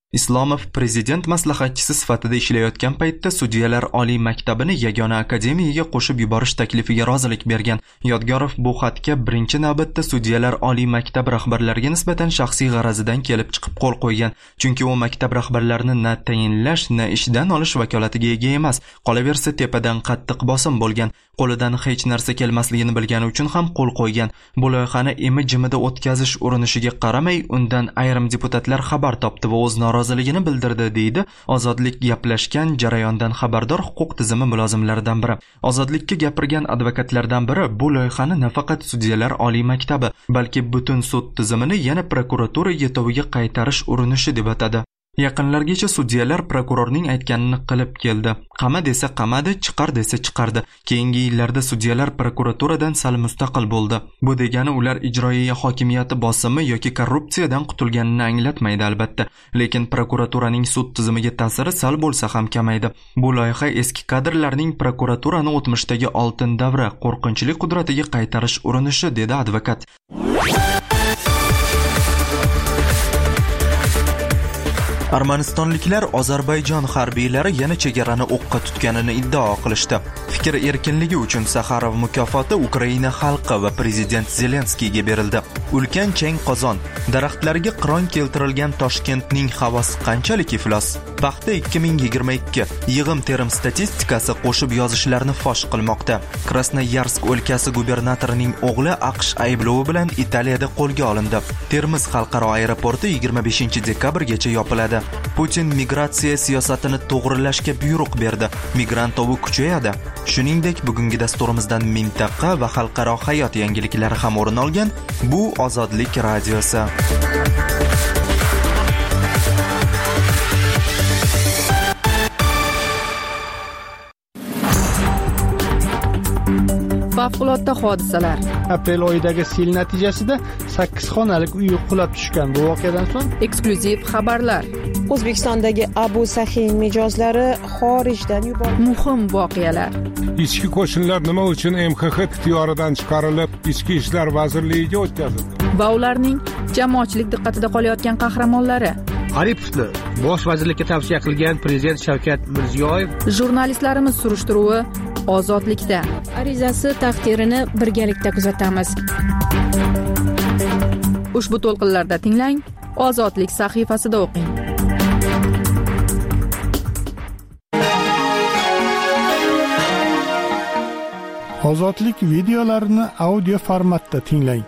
Islomov prezident maslahatchisi sifatida ishlayotgan paytda Sudyalar oliy maktabini yagona akademiyaga qo'shib yuborish taklifiga rozilik bergan. Yodgorov bu xatga birinchi navbatda Sudyalar oliy maktab rahbarlariga nisbatan shaxsiy g'arazidan kelib chiqib qo'l qo'ygan. Chunki u maktab rahbarlarini na tayinlash, na ishdan olish vakolatiga ega emas. Qolaversa tepadan qattiq bosim bo'lgan. Qo'lidan hech narsa kelmasligini bilgani uchun ham qo'l qo'ygan. Bu loyihani imi-jimida o'tkazish urinishiga qaramay, undan ayrim deputatlar xabar topdi va o'z roziligini bildirdi, deydi Ozodlik gaplashgan jarayondan xabardor huquq tizimi mulozimlaridan biri. Ozodlikka gapirgan advokatlardan biri bu loyihani nafaqat Sudyalar oliy maktabi, balki butun sud tizimini yana prokuratura yetoviga qaytarish urinishi deb atadi. Yaqinlargacha sudyalar prokurorning aytganini qilib keldi. Qama desa qamadi, chiqar desa chiqardi. Keyingi yillarda sudyalar prokuraturadan sal mustaqil bo'ldi. Bu degani ular ijroiya hokimiyati bosimi yoki korrupsiyadan qutulganini anglatmaydi albatta. Lekin prokuraturaning sud tizimiga ta'siri sal bo'lsa ham kamaydi. Bu loyiha eski kadrlarning prokuraturani o'tmishdagi oltin davri qo'rqinchli qudratiga qaytarish urinishi, dedi advokat. Armanistonliklar Ozarbayjon harbiylari yana chegarani o'qqa tutganini iddao qilishdi. Fikr erkinligi uchun Saxarov mukofoti Ukraina xalqi va prezident Zelenskiyga berildi. Ulkan chang qozon, daraxtlarga qiron keltirilgan Toshkentning havosi qanchalik iflos? Paxta 2022 yig'im-terim statistikasi qo'shib yozishlarni fosh qilmoqda. Krasnoyarsk o'lkasi gubernatorining o'g'li AQSh ayblovi bilan Italiyada qo'lga olindi. Termiz xalqaro aeroporti 25 dekabrgacha yopiladi. Putin migratsiya siyosatini to'g'rilashga buyruq berdi. Migrant ovi kuchayadi. Shuningdek, bugungi dasturimizdan mintaqa va xalqaro hayot yangiliklari ham o'rin olgan. Bu Ozodlik radiosi. Favqulodda hodisalar. Aprel oyidagi sel natijasida 8 xonalik uy qulab tushgan. Bu voqeadan so'ng eksklyuziv xabarlar. O'zbekistondagi Abu Sahiy mijozlari xorijdan yuborildi. Muhim voqealar. Ichki qo'shinlar nima uchun MXX ixtiyoridan chiqarilib, Ichki ishlar vazirligiga o'tkazildi? Va ularning jamoatchilik diqqatida qolayotgan qahramonlari. Aripovni bosh vazirlikka tavsiya qilgan prezident Shavkat Mirziyoyev. Jurnalistlarimiz surishtiruvi Ozodlikda. Arizasi taqdirini birgalikda kuzatamiz. Ushbu to'lqinlarda tinglang, Ozodlik sahifasida o'qing. Ozodlik videolarini audio formatda tinglang.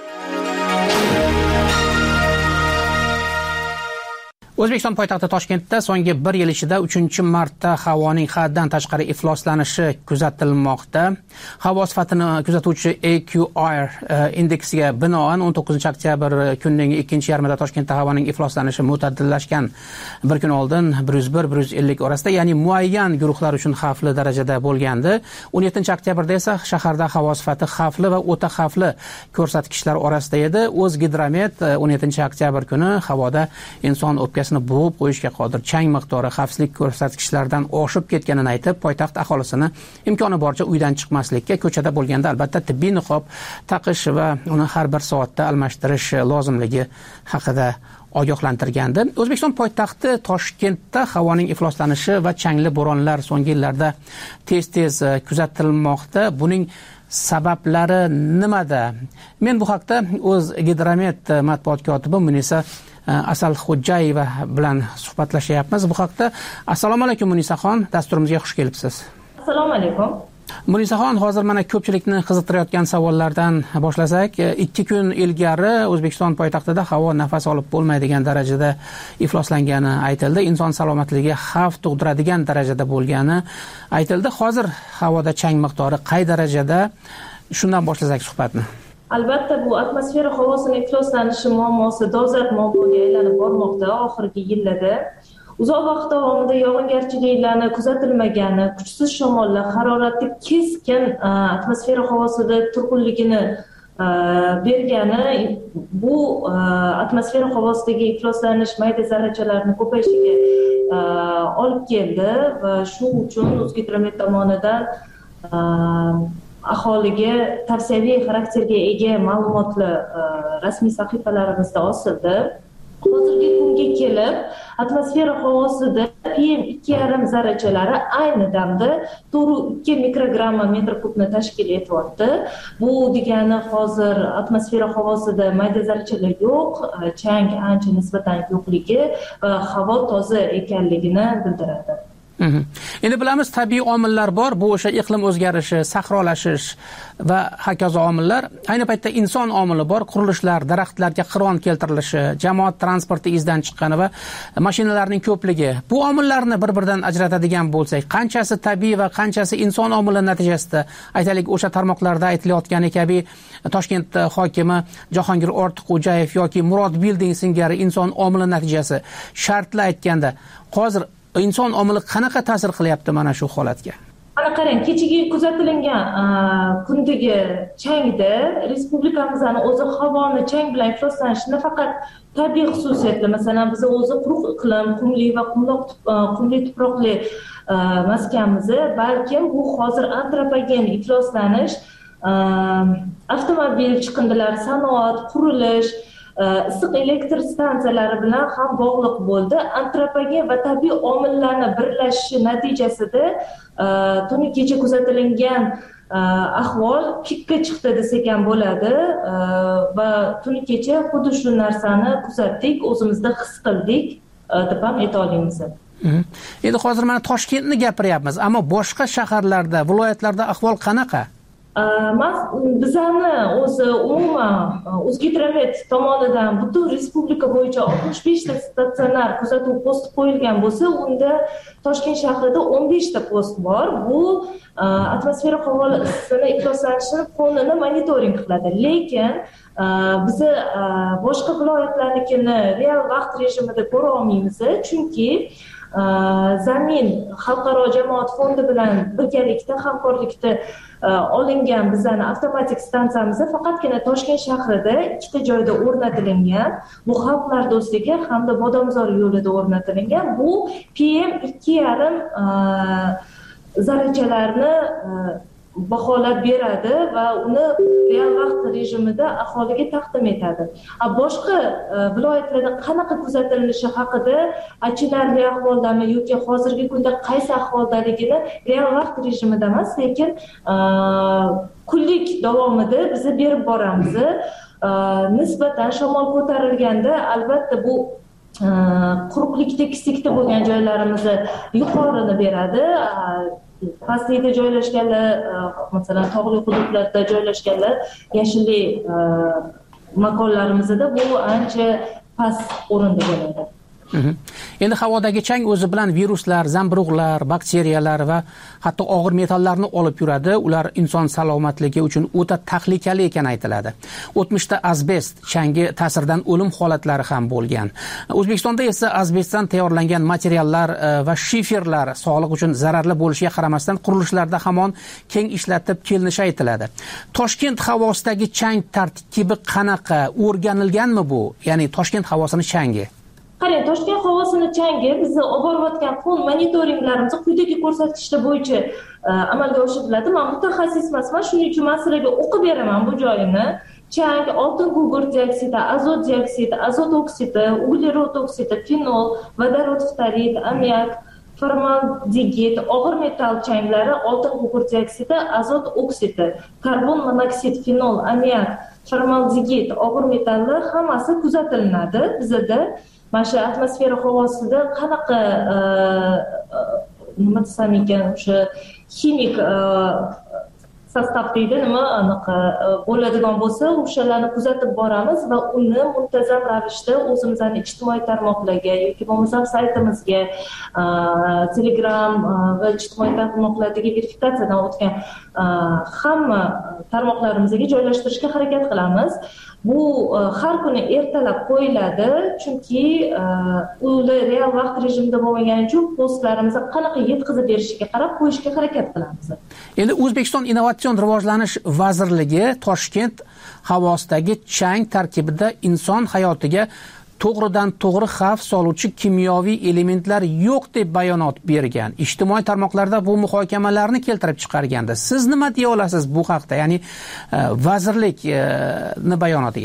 O'zbekiston poytaxti Toshkentda so'nggi 1 yil ichida 3-marta havoning haddan tashqari ifloslanishi kuzatilmoqda. Havo sifatini kuzatuvchi AQI indeksiga binoan 19-oktyabr kunning ikkinchi yarmida Toshkentda havoning ifloslanishi mo'tadillashgan. Bir kun oldin 101-150 orasida, ya'ni muayyan guruhlar uchun xavfli darajada bo'lgandi. 17-oktyabrda esa shaharda havo sifati xavfli va o'ta xavfli ko'rsatkichlar orasida edi. O'zgidromet 17-oktyabr kuni havoda inson o'pkasini bo'g'ib qo'yishga qodir chang miqdori xavfsizlik ko'rsatkichlaridan oshib ketganini aytib, poytaxt aholisini imkoni boricha uydan chiqmaslikka, ko'chada bo'lganda albatta tibbiy niqob taqish va uni har bir soatda almashtirish lozimligi haqida ogohlantirgandi. O'zbekiston poytaxti Toshkentda havoning ifloslanishi va changli bo'ronlar so'nggi yillarda tez-tez kuzatilmoqda. Buning sabablari nimada? Men bu haqda O'zgidromet matbuot kotibi Munisa Asalxo'jayeva bilan suhbatlashyapmiz. Bu haqda assalomu alaykum Munisaxon, dasturimizga xush kelibsiz. Assalomu alaykum. Munisaxon, hozir mana ko'pchilikni qiziqtirayotgan savollardan boshlasak, 2 kun ilgari O'zbekiston poytaxtida havo nafas olib bo'lmaydigan darajada ifloslangani aytildi. Inson salomatligiga xavf tug'diradigan darajada bo'lgani aytildi. Hozir havoda chang miqdori qay darajada? Shundan boshlasak suhbatni. Albatta, bu atmosfera havosining ifloslanishi muammosi dolzarb muammoga aylanib bormoqda oxirgi yillarda. Uzoq vaqt davomida yog'ingarchiliklarni kuzatilmagani, kuchsiz shamollar, haroratni keskin atmosfera havosida turg'unligini bergani bu atmosfera havosidagi ifloslanish mayda zarrachalarning ko'payishiga olib keldi va shu uchun O'zgidromet tomonidan aholiga tavsiyaviy xarakterga ega ma'lumotlar rasmiy sahifalarimizda osildi. hozirgi kunga kelib atmosfera havosida PM2,5 zarrachalari ayni damda 4,2 mikrogramma metr kubni tashkil etyapti. Bu degani hozir atmosfera havosida mayda zarrachalar yo'q, chang ancha nisbatan yo'qligi va havo toza ekanligini bildiradi. Endi bilamiz, tabiiy omillar bor, bu o'sha iqlim o'zgarishi, sahrolashish va hokazo omillar. Ayni paytda inson omili bor, qurilishlar, daraxtlarga qiron keltirilishi, jamoat transporti izdan chiqqani va mashinalarning ko'pligi. Bu omillarni bir-biridan ajratadigan bo'lsak, qanchasi tabiiy va qanchasi inson omili natijasida? Aytaylik, o'sha tarmoqlarda aytilayotgani kabi Toshkent hokimi Jahongir Ortiqxo'jayev yoki Murod Building singari inson omili natijasi. Shartli aytganda, hozir inson omili qanaqa ta'sir qilyapti mana shu holatga? Ana qarang, kechagi kuzatilgan kundagi changda respublikamizning o'zi havoni chang bilan ifloslanishi nafaqat tabiiy xususiyatli, masalan, biz o'zi quruq iqlim, qumli va qumli tuproqli maskanmiz, balkim bu hozir antropogen ifloslanish avtomobil chiqindilari, sanoat, qurilish, issiq elektr stansiyalari bilan ham bog'liq bo'ldi. Antropogen va tabiiy omillarning birlashishi natijasida tuni kecha kuzatilgan ahvol pikka chiqdi desak ham bo'ladi va tuni kecha xuddi shu narsani kuzatdik, o'zimizda his qildik deb ham ayta olamiz. Endi hozir mana Toshkentni gapiryapmiz, ammo boshqa shaharlarda, viloyatlarda ahvol qanaqa? Bizani o'zi umuman O'zgidromet tomonidan butun respublika bo'yicha 65 ta statsionar kuzatuv posti qo'yilgan bo'lsa, unda Toshkent shahrida 15 ta post bor. Bu atmosfera havosini ifloslanishini fonini monitoring qiladi. Lekin biz boshqa viloyatlarnikini real vaqt rejimida ko'ra olmaymiz, chunki Zamin xalqaro jamoat fondi bilan birgalikda hamkorlikda olingan bizani avtomatik stansiyamiz faqatgina Toshkent shahrida 2 ta joyda o'rnatilgan. Bu Xalqlar do'stligi hamda Bodomzor yo'lida o'rnatilgan. Bu PM2,5 zarrachalarni baholab beradi va uni real vaqt rejimida aholiga taqdim etadi. Boshqa viloyatlarda qanaqa kuzatilinishi haqida achinarli ahvoldami yoki hozirgi kunda qaysi ahvoldaligini real vaqt rejimida emas, lekin kunlik davomida biz berib boramiz. Nisbatan shamol ko'tarilganda albatta bu quruqlik tekislikda bo'lgan joylarimizni yuqorini beradi. Pastlikda joylashganlar, masalan, tog'li hududlarda joylashganlar, yashillik makonlarimizda bu ancha past o'rinda bo'ladi. Endi havodagi chang o'zi bilan viruslar, zamburug'lar, bakteriyalar va hatto og'ir metallarni olib yuradi. Ular inson salomatligi uchun o'ta tahlikali ekani aytiladi. O'tmishda azbest changi ta'siridan o'lim holatlari ham bo'lgan. O'zbekistonda esa azbestdan tayyorlangan materiallar va shiferlar sog'liq uchun zararli bo'lishiga qaramasdan qurilishlarda hamon keng ishlatib kelinishi aytiladi. Toshkent havosidagi chang tarkibi qanaqa? O'rganilganmi bu? Ya'ni Toshkent havosining changi. Qarang, Toshkent havosini changi bizni olib borayotgan fond monitoringlarimiz quyidagi ko'rsatkichlar bo'yicha amalga oshiriladi. Men mutaxassis emasman, shuning uchun men sizlarga o'qib beraman bu joyini. Chang, oltin gugurt dioksidi, azot dioksidi, azot oksidi, uglerod oksidi, fenol, vodorod ftarid, ammiak, formaldegid, og'ir metall changlari, oltin gugurt dioksidi, azot oksidi, karbon monoksid, fenol, ammiak, formaldegid, og'ir metallar hammasi kuzatilinadi bizda. Mana shu atmosfera havosida qanaqa nima desam ekan, o'sha kimik sostav deydi, nima aniq bo'ladigan bo'lsa, o'shalarni kuzatib boramiz va uni muntazam ravishda o'zimizning ijtimoiy tarmoqlarga yoki bo'lmasa saytimizga, Telegram va ijtimoiy tarmoqlardagi verifikatsiyadan o'tgan hamma tarmoqlarimizga joylashtirishga harakat qilamiz. Bu har kuni ertalab qo'yiladi, chunki ular real vaqt rejimida bo'lmagani uchun postlarimizni qanaqa yetkazib berishiga qarab qo'yishga harakat qilamiz. Endi O'zbekiston Innovatsion rivojlanish vazirligi Toshkent havosidagi chang tarkibida inson hayotiga to'g'ridan to'g'ri xavf soluvchi kimyoviy elementlar yo'q deb bayonot bergan. Ijtimoiy tarmoqlarda bu muhokamalarni keltirib chiqarganda siz nima deya olasiz bu haqda, ya'ni vazirlikning bayonotiga?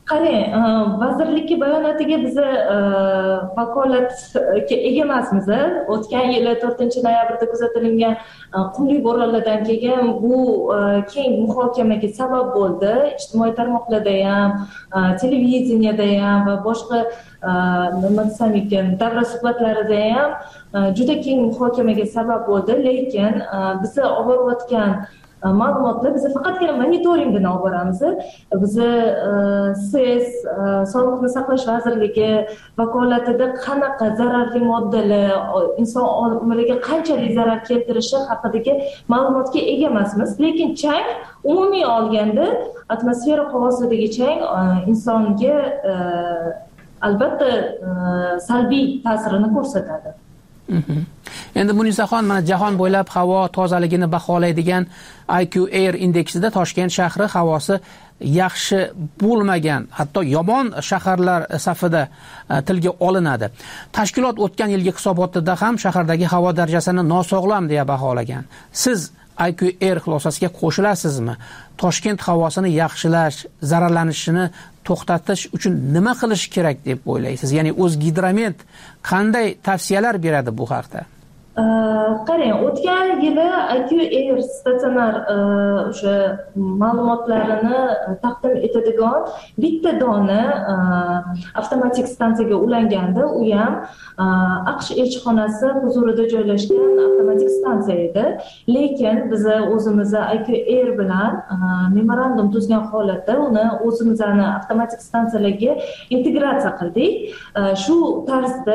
qarang, vazirlikning bayonotiga biz vakolatga ega emasmiz. O'tgan yili 4-noyabrda kuzatilgan qumli bo'ronlardan keyin bu keng muhokamaga sabab bo'ldi. Ijtimoiy tarmoqlarda ham, televideniyada ham va boshqa nima desam ekan, davra suhbatlarida ham juda keng muhokamaga sabab bo'ldi. Lekin biz olib borayotgan ma'lumotlar biz faqatgina monitoringini olib boramiz. Biz SES, Sog'liqni saqlash vazirligi vakolatida qanaqa zararli moddalar inson umriga qanchalik zarar keltirishi haqidagi ma'lumotga ega emasmiz. Lekin chang umumiy olganda atmosfera havosidagi chang insonga albatta salbiy ta'sirini ko'rsatadi. Endi Munisaxon, mana jahon bo'ylab havo tozaligini baholaydigan IQ Air indeksida Toshkent shahri havosi yaxshi bo'lmagan, hatto yomon shaharlar safida tilga olinadi. Tashkilot o'tgan yilgi hisobotida ham shahardagi havo darajasini nosog'lom deya baholagan. Siz IQ Air xulosasiga qo'shilasizmi? Toshkent havosini yaxshilash, zararlanishini to'xtatish uchun nima qilish kerak deb o'ylaysiz? Ya'ni O'zgidromet qanday tavsiyalar beradi bu haqda? Qarang, o'tgan yili IQ Air statsionar o'sha ma'lumotlarini taqdim etadigan bitta dona avtomatik stansiyaga ulangandi. U ham AQSh elchixonasi huzurida joylashgan avtomatik stansiya edi. Lekin biz o'zimiz IQ Air bilan memorandum tuzgan holatda uni o'zimizning avtomatik stansiyalarga integratsiya qildik. Shu tarzda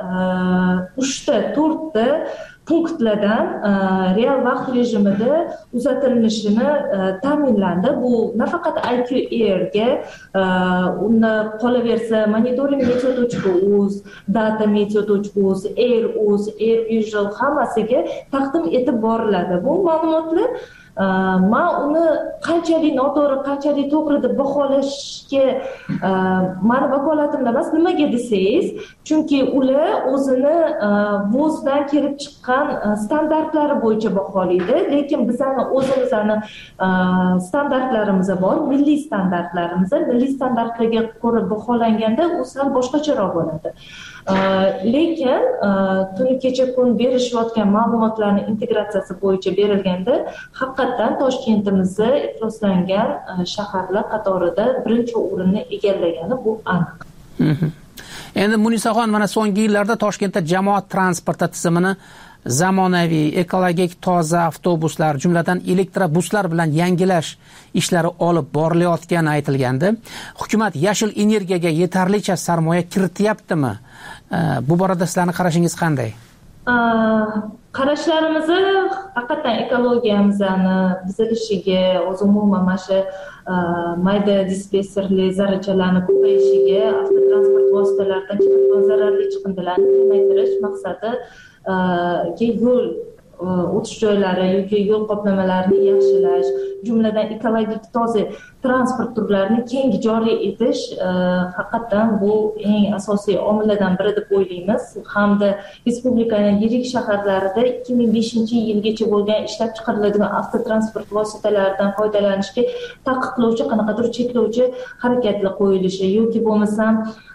3-4 punktlardan real vaqt rejimida uzatilishini ta'minlandi. Bu nafaqat IQ Airga, unda qolaversa monitoring.uz, data.uz, air.uz, airvisual hammasiga taqdim etib boriladi. Bu ma'lumotlar men uni qanchalik noto'g'ri, qanchalik to'g'ri deb baholashga meni vakolatimda emas. Nimaga desangiz, chunki ular o'zini vozdan kelib chiqqan standartlari bo'yicha baholaydi. Lekin bizning o'zimizning standartlarimiz bor, milliy standartlarimiz. Milliy standartlarga ko'ra baholanganda u sal boshqacharoq bo'ladi. Lekin tuni kecha kun berishayotgan ma'lumotlarning integratsiyasi bo'yicha berilganda haqiqatan Toshkentimizda ifloslangan shaharlar qatorida birinchi o'rinni egallagani bu aniq. Endi Munisaxon, mana so'nggi yillarda Toshkentda jamoat transporti tizimini zamonaviy, ekologik toza avtobuslar, jumladan elektrobuslar bilan yangilash ishlari olib borilayotgani aytilgandi. Hukumat yashil energiyaga yetarlicha sarmoya kirityaptimi? Bu borada sizlarning qarashingiz qanday? Qarashlarimiz haqiqatan ekologiyamizni buzilishiga, o'zi umuman mana shu mayda disperserli zarrachalarning ko'payishiga, avtotransport vositalaridan chiqadigan zararli chiqindilarni kamaytirish maqsadi yo'l o'tish joylari yoki yo'l qoplamalarini yaxshilash, jumladan ekologik toza transport turlarini keng joriy etish haqiqatan bu eng asosiy omillardan biri deb o'ylaymiz. Hamda respublikaning yirik shaharlarida 2005-yilgacha bo'lgan ishlab chiqariladigan avtotransport vositalaridan foydalanishga taqiqlovchi, qanaqadir cheklovchi harakatlar qo'yilishi yoki bo'lmasam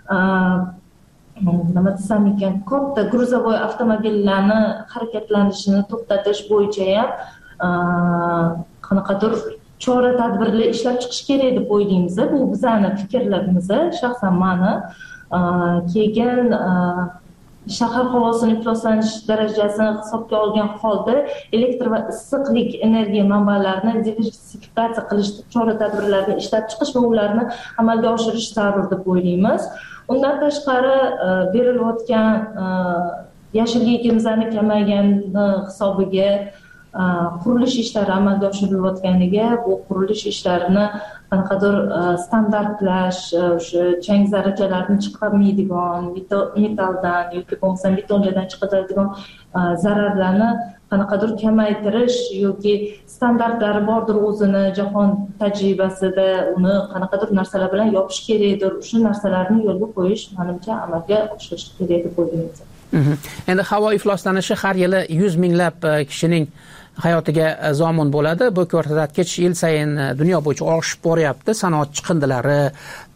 nima desam ekan, katta gruzovoy avtomobillarni harakatlanishini to'xtatish bo'yicha ham qanaqadir chora-tadbirlar ishlab chiqish kerak deb o'ylaymiz. Bu bizning fikrlarimiz, shaxsan meni. Keyin shahar havosining ifloslanish darajasini hisobga olgan holda elektr va issiqlik energiya manbalarini diversifikatsiya qilish chora-tadbirlarini ishlab chiqish va ularni amalga oshirish zarur deb o'ylaymiz. Undan tashqari berilayotgan yashilligimizni kamaygani hisobiga qurilish ishlari amalga oshirilayotganiga, bu qurilish ishlarini qanaqadir standartlash, o'sha chang zarrachalarni chiqarmaydigan metalldan yoki bo'lmasa betonlardan chiqadigan zararlarni qanaqadir kamaytirish yoki standartlari bordir o'zini jahon tajribasida, uni qanaqadir narsalar bilan yopish kerakdir. O'sha narsalarni yo'lga qo'yish menimcha amalga oshirish kerak deb o'ylayman. Endi havo ifloslanishi har yili 100 minglab kishining hayotiga zomin bo'ladi. Bu ko'rsatkich yil sayin dunyo bo'yicha oshib boryapti. Sanoat chiqindilari,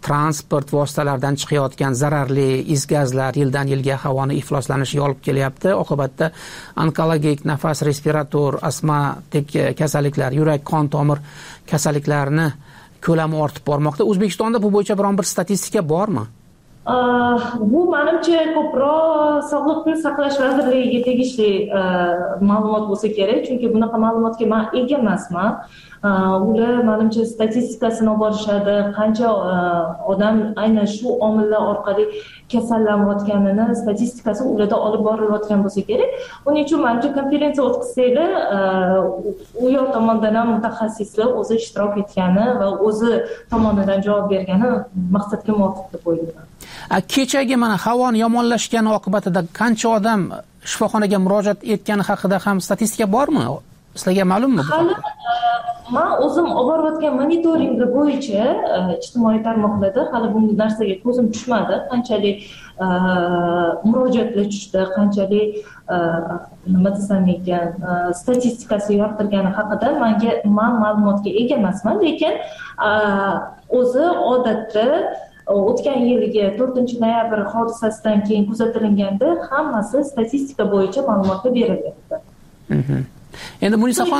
transport vositalaridan chiqayotgan zararli is gazlar yildan yilga havoni ifloslanishiga olib kelyapti. Oqibatda onkologik, nafas, respirator, astmatik kasalliklar, yurak, qon tomir kasalliklarini ko'lami ortib bormoqda. O'zbekistonda bu bo'yicha biron bir statistika bormi? Bu menimcha ko'proq Sog'liqni saqlash vazirligiga tegishli ma'lumot bo'lsa kerak, chunki bunaqa ma'lumotga men ega emasman. Ular menimcha statistikasini olib borishadi, qancha odam aynan shu omillar orqali kasallanayotganini statistikasi ularda olib borilayotgan bo'lsa kerak. Uning uchun menimcha konferensiya o'tkazsanglar, u yoq tomondan ham mutaxassislar o'zi ishtirok etgani va o'zi tomonidan javob bergani maqsadga muvofiq deb o'ylayman. Kechagi mana havoni yomonlashgani oqibatida qancha odam shifoxonaga murojaat etgani haqida ham statistika bormi? Sizlarga ma'lummi? Men o'zim olib borayotgan monitoring bo'yicha ijtimoiy tarmoqlarda hali bu narsaga ko'zim tushmadi. Qanchalik murojaatlar tushdi, qanchalik nima desam ekan, statistikasi yoritilgani haqida men ma'lumotga ega emasman, lekin o'zi odatda o'tgan yilgi 4-noyabr hodisasidan keyin kuzatilganda hammasi statistika bo'yicha ma'lumotlar berilgan. Endi Munisaxon,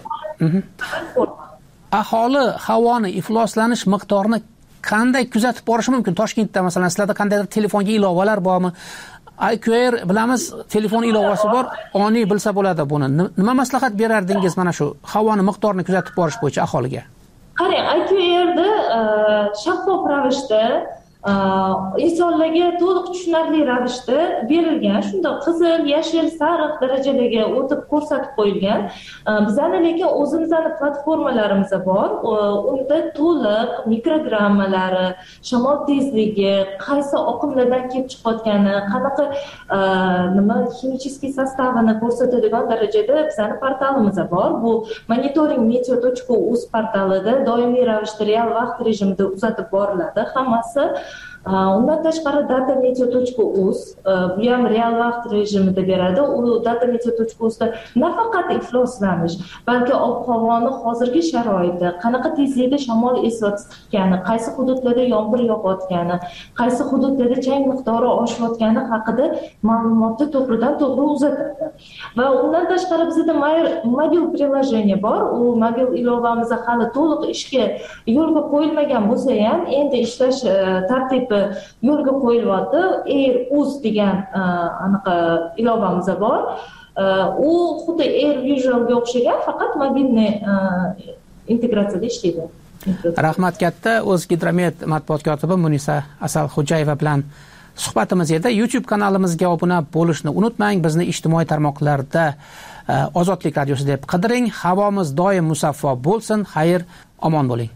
aholi havoni ifloslanish miqdorini qanday kuzatib borishi mumkin? Toshkentda masalan sizlarda qandaydir telefonga ilovalar bormi? IQR bilamiz, telefon ilovasi bor, oniy bilsa bo'ladi buni. Nima maslahat berardingiz mana shu havoni miqdorini kuzatib borish bo'yicha aholiga? Qarang, IQRda shaffof ravishda insonlarga to'liq tushunarli ravishda berilgan, shunda qizil, yashil, sariq darajalarga o'tib ko'rsatib qo'yilgan. Bizning lekin o'zimizning platformalarimiz bor. Unda to'liq mikrogrammalari, shamol tezligi, qaysi oqimlardan kelib chiqayotgani, qanaqa ximicheskiy sostavini ko'rsatadigan darajada bizning portalimiz bor. Bu monitoring.meteo.uz portalida doimiy ravishda real vaqt rejimida uzatib boriladi hammasi. Undan tashqari datameteo.uz bu ham real vaqt rejimida beradi. U datameteo.uzda nafaqat ifloslanish, balki ob-havoni hozirgi sharoiti, qanaqa tezlikda shamol esayotgani, qaysi hududlarda yomg'ir yog'ayotgani, qaysi hududlarda chang miqdori oshayotgani haqida ma'lumotni to'g'ridan-to'g'ri uzatadi. Va undan tashqari bizda mobil priложение bor. U mobil ilovamiz hali to'liq ishga yo'lga qo'yilmagan bo'lsa ham, endi ishlash tartibi yo'lga qo'yilyapti. AirUz degan anaqa ilovamiz bor. U xuddi AirVisualga o'xshagan, faqat mobilniy integratsiyada ishlaydi. Rahmat katta. O'zgidromet matbuot kotibi Munisa Asalxo'jayeva bilan suhbatimiz edi. YouTube kanalimizga obuna bo'lishni unutmang. Bizni ijtimoiy tarmoqlarda Ozodlik radiosi deb qidiring. Havomiz doim musaffo bo'lsin. Xayr, omon bo'ling.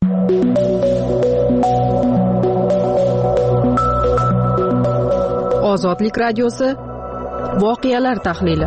Ozodlik radiosi voqealar tahlili.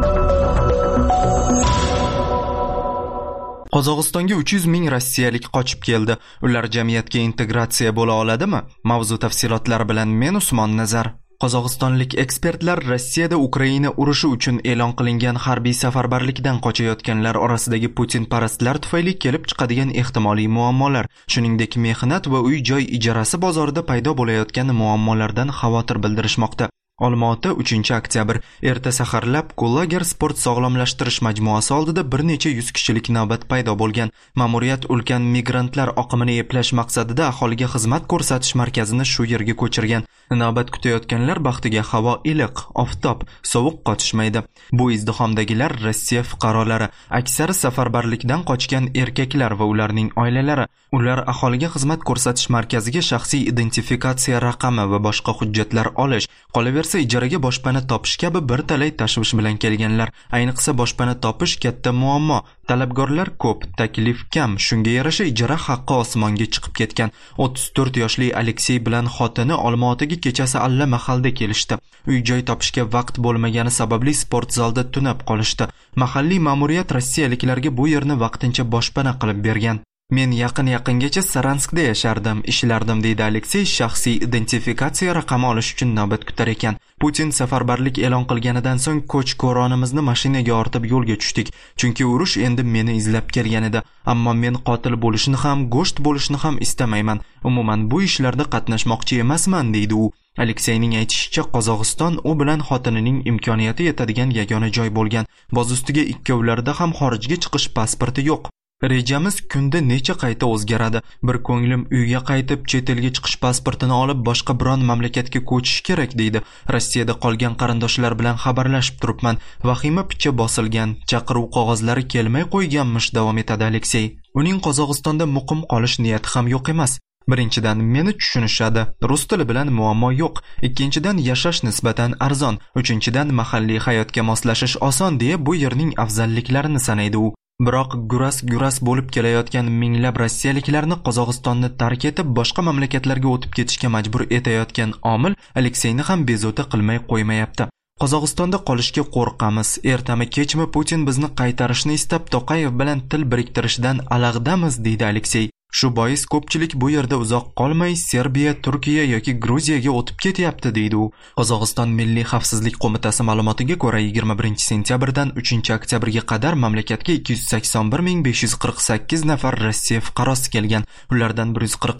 Qozog'istonga 300 ming rossiyalik qochib keldi. Ular jamiyatga integratsiya bo'la oladimi? Mavzu tafsilotlari bilan men Usmon Nazar. Qozog'istonlik ekspertlar Rossiyada Ukraina urushi uchun e'lon qilingan harbiy safarbarlikdan qochayotganlar orasidagi Putin-parastlar tufayli kelib chiqadigan ehtimoliy muammolar, shuningdek mehnat va uy-joy ijarasi bozorida paydo bo'layotgan muammolardan xavotir bildirishmoqda. Olmaota 3-oktyabr erta saharlab Kulager sport sog'lomlashtirish majmuasi oldida bir necha 100 kishilik navbat paydo bo'lgan. Ma'muriyat ulkan migrantlar oqimini eplash maqsadida aholiga xizmat ko'rsatish markazini shu yerga ko'chirgan. Navbat kutayotganlar baxtiga havo iliq, oftob, sovuq qotishmaydi. Bu izdihomdagilar Rossiya fuqarolari, aksari safarbarlikdan qochgan erkaklar va ularning oilalari. Ular aholiga xizmat ko'rsatish markaziga shaxsiy identifikatsiya raqami va boshqa hujjatlar olish, qolaversa ijaraga boshpana topish kabi bir talay tashvish bilan kelganlar. Ayniqsa boshpana topish katta muammo. Talabgorlar ko'p, taklif kam. Shunga yarasha ijara haqqi osmonga chiqib ketgan. 34 yoshli Aleksey bilan xotini Olmaotaga kechasi alla mahalda kelishdi. Uy-joy topishga vaqt bo'lmagani sababli sport zalda tunab qolishdi. Mahalliy ma'muriyat rossiyaliklarga bu yerni vaqtincha boshpana qilib bergan. Men yaqingacha Saranskda yashardim, ishlardim deydi Aleksey shaxsiy identifikatsiya raqami olish uchun navbat kutar ekan. Putin safarbarlik e'lon qilganidan so'ng ko'ch-ko'ronimizni mashinaga ortib yo'lga tushdik, chunki urush endi meni izlab kelgan edi. Ammo men qotil bo'lishni ham, go'sht bo'lishni ham istamayman. Umuman bu ishlarda qatnashmoqchi emasman deydi u. Alekseyning aytishicha, Qozog'iston u bilan xotinining imkoniyati yetadigan yagona joy bo'lgan. Boz ustiga ikkovlarida ham xorijga chiqish pasporti yo'q. Rejamiz kunda necha qayta o'zgaradi. Bir ko'nglim uyga qaytib, chet elga chiqish pasportini olib boshqa biron mamlakatga ko'chish kerak deydi. Rossiyada qolgan qarindoshlar bilan xabarlashib turibman. Vahima picha bosilgan, chaqiruv qog'ozlari kelmay qo'yganmish, davom etadi Aleksey. Uning Qozog'istonda muqim qolish niyati ham yo'q emas. Birinchidan, meni tushunishadi, rus tili bilan muammo yo'q. Ikkinchidan, yashash nisbatan arzon. Uchinchidan, mahalliy hayotga moslashish oson deya bu yerning afzalliklarini sanaydi u. Biroq guras bo'lib kelayotgan minglab rossiyaliklarni Qozog'istonni tark etib boshqa mamlakatlarga o'tib ketishga majbur etayotgan omil Alekseyni ham bezovta qilmay qo'ymayapti. Qozog'istonda qolishga qo'rqamiz. Ertami kechmi Putin bizni qaytarishni istab Toqayev bilan til biriktirishdan alag'damiz deydi Aleksey. Shu bois ko'pchilik bu yerda uzoq qolmay Serbiya, Turkiya yoki Gruziyaga o'tib ketyapti deydi u. Qozog'iston Milliy xavfsizlik qo'mitasi ma'lumotiga ko'ra 21-sentyabrdan 3-oktyabrga qadar mamlakatga 281.548 nafar Rossiya fuqarosi kelgan. Ulardan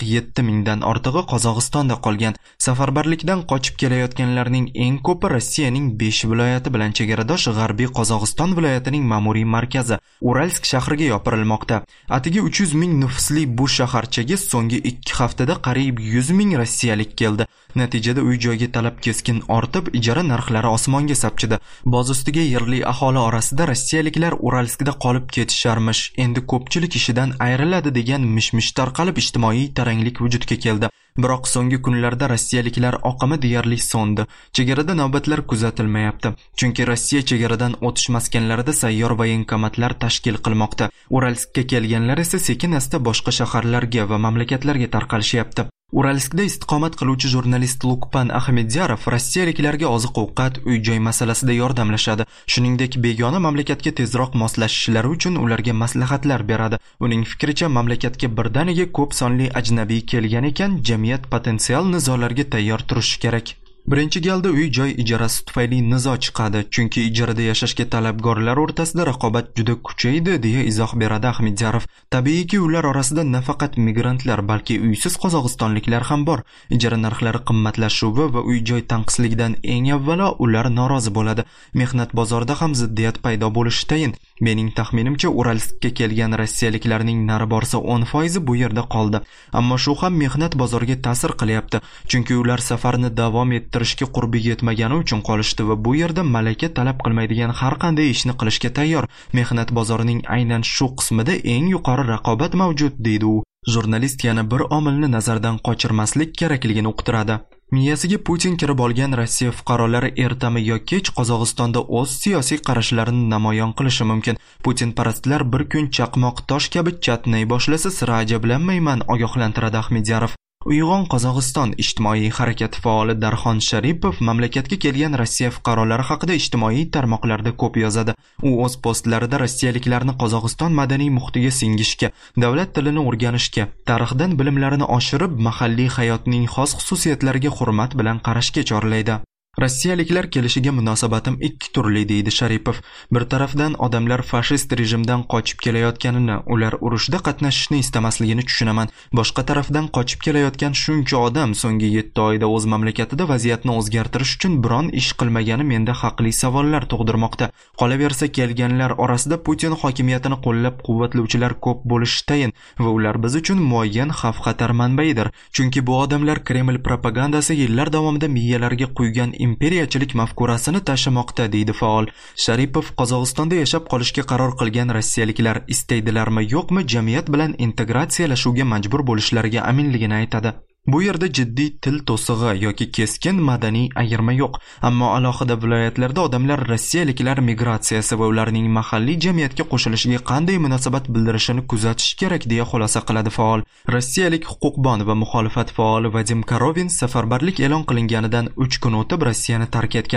147 mingdan ortig'i Qozog'istonda qolgan. Safarbarlikdan qochib kelayotganlarning eng ko'pi Rossiyaning 5 viloyati bilan chegaradosh G'arbiy Qozog'iston viloyatining ma'muriy markazi Uralsk shahriga yopirilmoqda. Atigi 300 ming nufusli bu shaharchaga so'nggi 2 haftada qariyb 100 ming rossiyalik keldi. Natijada uy-joyga talab keskin ortib, ijara narxlari osmonga sapchidi. Boz ustiga yerli aholi orasida rossiyaliklar Uralskda qolib ketisharmish, endi ko'pchilik ishidan ayriladi degan mish-mish tarqalib ijtimoiy taranglik vujudga keldi. Biroq so'nggi kunlarda rossiyaliklar oqimi deyarli so'ndi. Chegarada navbatlar kuzatilmayapti, chunki Rossiya chegaradan o'tish maskanlarida sayyor voyenkomatlar tashkil qilmoqda. Uralskka kelganlar esa sekin-asta boshqa shaharlarga va mamlakatlarga tarqalishyapti. Uralskda istiqomat qiluvchi jurnalist Lukpan Ahmedyarov rossiyaliklarga oziq-ovqat, uy-joy masalasida yordamlashadi. Shuningdek, begona mamlakatga tezroq moslashishlari uchun ularga maslahatlar beradi. Uning fikricha, mamlakatga birdaniga ko'p sonli ajnabiy kelgan ekan, jamiyat potensial nizolarga tayyor turishi kerak. Birinchi galda uy-joy ijarasi tufayli nizo chiqadi, chunki ijarada yashashga talabgorlar o'rtasida raqobat juda kuchaydi, deya izoh beradi Ahmedyarov. Tabiiyki, ular orasida nafaqat migrantlar, balki uysiz qozog'istonliklar ham bor. Ijara narxlari qimmatlashuvi va uy-joy tanqisligidan eng avvalo ular norozi bo'ladi. Mehnat bozorida ham ziddiyat paydo bo'lishi tayin. Mening taxminimcha, Uralskka kelgan rossiyaliklarning nari borsa 10% bu yerda qoldi. Ammo shu ham mehnat bozoriga ta'sir qilyapti, chunki ular safarni davom ettirishga qurbi yetmagani uchun qolishdi va bu yerda malaka talab qilmaydigan har qanday ishni qilishga tayyor. Mehnat bozorining aynan shu qismida eng yuqori raqobat mavjud, deydi u. Jurnalist yana bir omilni nazardan qochirmaslik kerakligini uqtiradi. Miyasiga Putin kirib olgan Rossiya fuqarolari ertami yo kech Qozog'istonda o'z siyosiy qarashlarini namoyon qilishi mumkin. Putin parastlar bir kun chaqmoq tosh kabi chatnay boshlasa sira ajablanmayman, ogohlantiradi Ahmedyarov. Uyg'on Qozog'iston ijtimoiy harakati faoli Darxon Sharipov mamlakatga kelgan Rossiya fuqarolari haqida ijtimoiy tarmoqlarda ko'p yozadi. U o'z postlarida rossiyaliklarni Qozog'iston madaniy muhitiga singishga, davlat tilini o'rganishga, tarixdan bilimlarini oshirib, mahalliy hayotning xos xususiyatlariga hurmat bilan qarashga chorlaydi. Rossiyaliklar kelishiga munosabatim ikki turli, deydi Sharipov. Bir tarafdan odamlar fashist rejimdan qochib kelayotganini, ular urushda qatnashishni istamasligini tushunaman. Boshqa tarafdan qochib kelayotgan shuncha odam so'nggi 7 oyda o'z mamlakatida vaziyatni o'zgartirish uchun biron ish qilmagani menda haqli savollar tug'dirmoqda. Qolaversa, kelganlar orasida Putin hokimiyatini qo'llab-quvvatlovchilar ko'p bo'lishi tayin va ular biz uchun muayyan xavf-xatar manbaidir. Chunki bu odamlar Kreml propagandasi yillar davomida miyalarga quygan imperiyachilik mafkurasini tashamoqda, deydi faol. Sharipov Qozog'istonda yashab qolishga qaror qilgan rossiyaliklar istaydilarmi yo'qmi jamiyat bilan integratsiyalashuvga majbur bo'lishlariga aminligini aytadi. Bu yerda jiddiy til to'sig'i yoki keskin madaniy ayirma yo'q, ammo alohida viloyatlarda odamlar rossiyaliklar migratsiyasi va ularning mahalliy jamiyatga qo'shilishiga qanday munosabat bildirishini kuzatish kerak, deya xulosa qiladi faol. Rossiyalik huquqbon va muxolifat faoli Vadim Korovin safarbarlik e'lon qilinganidan 3 kun o'tib Rossiyani tark etgan.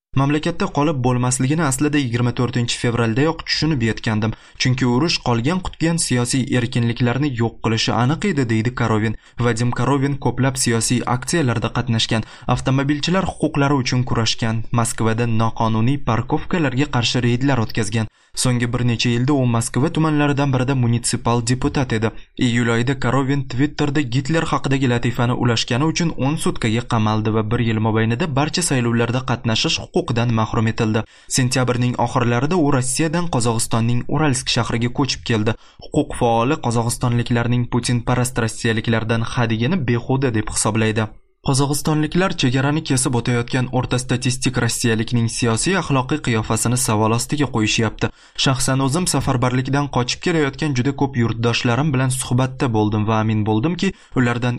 Mamlakatda qolib bo'lmasligini aslida 24 fevraldayoq tushunib yetgandim, chunki urush qolgan qutgan siyosiy erkinliklarni yo'q qilishi aniq edi, deydi Korovin. Vadim Korovin ko'plab siyosiy aksiyalarda qatnashgan, avtomobilchilar huquqlari uchun kurashgan, Moskvada noqonuniy parkovkalarga qarshi reydlar o'tkazgan. So'nggi bir necha yilda u Moskva tumanlaridan birida munitsipal deputat edi. Iyul oyida Korovin Twitterda Gitler haqidagi latifani ulashgani uchun 10 sutkaga qamaldi va 1 yil mobaynida barcha saylovlarda qatnashish huquqidan mahrum etildi. Sentyabrning oxirlarida u Rossiyadan Qozog'istonning Uralsk shahriga ko'chib keldi. Huquq faoli qozog'istonliklarning Putin-parast rossiyaliklardan hadigini behuda deb hisoblaydi. Qozog'istonliklar chegarani kesib o'tayotgan o'rta statistik rossiyalikning siyosiy axloqiy qiyofasini savol ostiga qo'yishyapti. Shaxsan o'zim safarbarlikdan qochib kelayotgan juda ko'p yurtdoshlarim bilan suhbatda bo'ldim va amin bo'ldimki, ulardan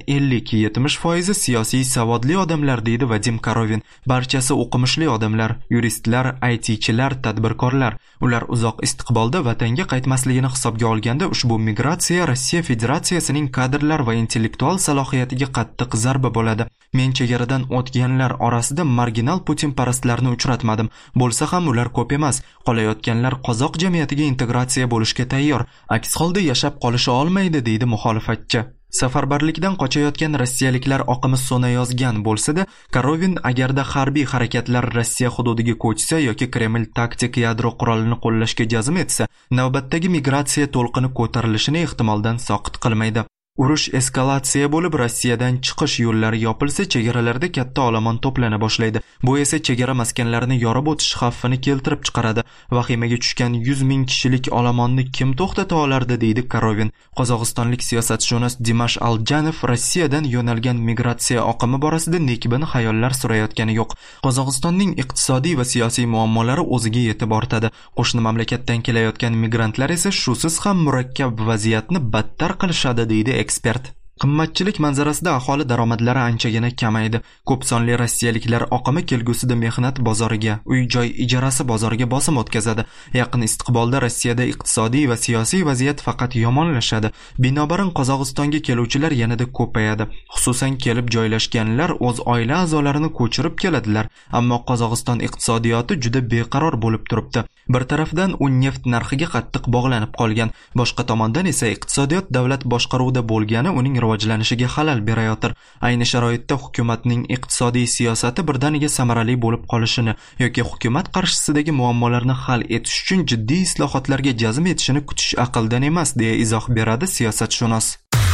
50-70% siyosiy savodli odamlar, deydi Vadim Korovin. Barchasi o'qimishli odamlar, yuristlar, ITchilar, tadbirkorlar. Ular uzoq istiqbolda vatanga qaytmasligini hisobga olganda ushbu migratsiya Rossiya Federatsiyasining kadrlar va intellektual salohiyatiga qattiq zarba bo'ladi. Men chegaradan o'tganlar orasida marginal Putin-parastlarni uchratmadim. Bo'lsa ham ular ko'p emas. Qolayotganlar qozoq jamiyatiga integratsiya bo'lishga tayyor. Aks holda yashab qolishi olmaydi, deydi muxolifatchi. Safarbarlikdan qochayotgan rossiyaliklar oqimi so'nayozgan bo'lsa-da, Korovin agarda harbiy harakatlar Rossiya hududiga ko'chsa yoki Kreml taktik yadro qurolini qo'llashga jazm etsa, navbatdagi migratsiya to'lqini ko'tarilishini ehtimoldan soqit qilmaydi. Urush eskalatsiya bo'lib, Rossiyadan chiqish yo'llari yopilsa, chegaralarda katta olomon to'plana boshlaydi. Bu esa chegara maskanlarini yorib o'tish xavfini keltirib chiqaradi. Vahimaga tushgan 100 ming kishilik olomonni kim to'xtata olardi, deydi Korovin. Qozog'istonlik siyosatshunos Dimash Aljanov Rossiyadan yo'nalgan migratsiya oqimi borasida nekbin xayollar surayotgani yo'q. Qozog'istonning iqtisodiy va siyosiy muammolari o'ziga yetib ortadi. Qo'shni mamlakatdan kelayotgan migrantlar esa shusiz ham murakkab vaziyatni battar qilishadi, deydi ekspert. Qimmatchilik manzarasida aholi daromadlari anchagina kamaydi. Ko'p sonli rossiyaliklar oqimi kelgusida mehnat bozoriga, uy-joy ijarasi bozoriga bosim o'tkazadi. Yaqin istiqbolda Rossiyada iqtisodiy va siyosiy vaziyat faqat yomonlashadi. Binobarin Qozog'istonga keluvchilar yanada ko'payadi. Xususan kelib joylashganlar o'z oila a'zolarini ko'chirib keladilar. Ammo Qozog'iston iqtisodiyoti juda beqaror bo'lib turibdi. Bir tarafdan u neft narxiga qattiq bog'lanib qolgan, boshqa tomondan esa iqtisodiyot davlat boshqaruvida bo'lgani uning rivojlanishiga xalal berayotir. Ayni sharoitda hukumatning iqtisodiy siyosati birdaniga samarali bo'lib qolishini yoki hukumat qarshisidagi muammolarni hal etish uchun jiddiy islohotlarga jazm etishini kutish aqldan emas, deya izoh beradi siyosatshunos.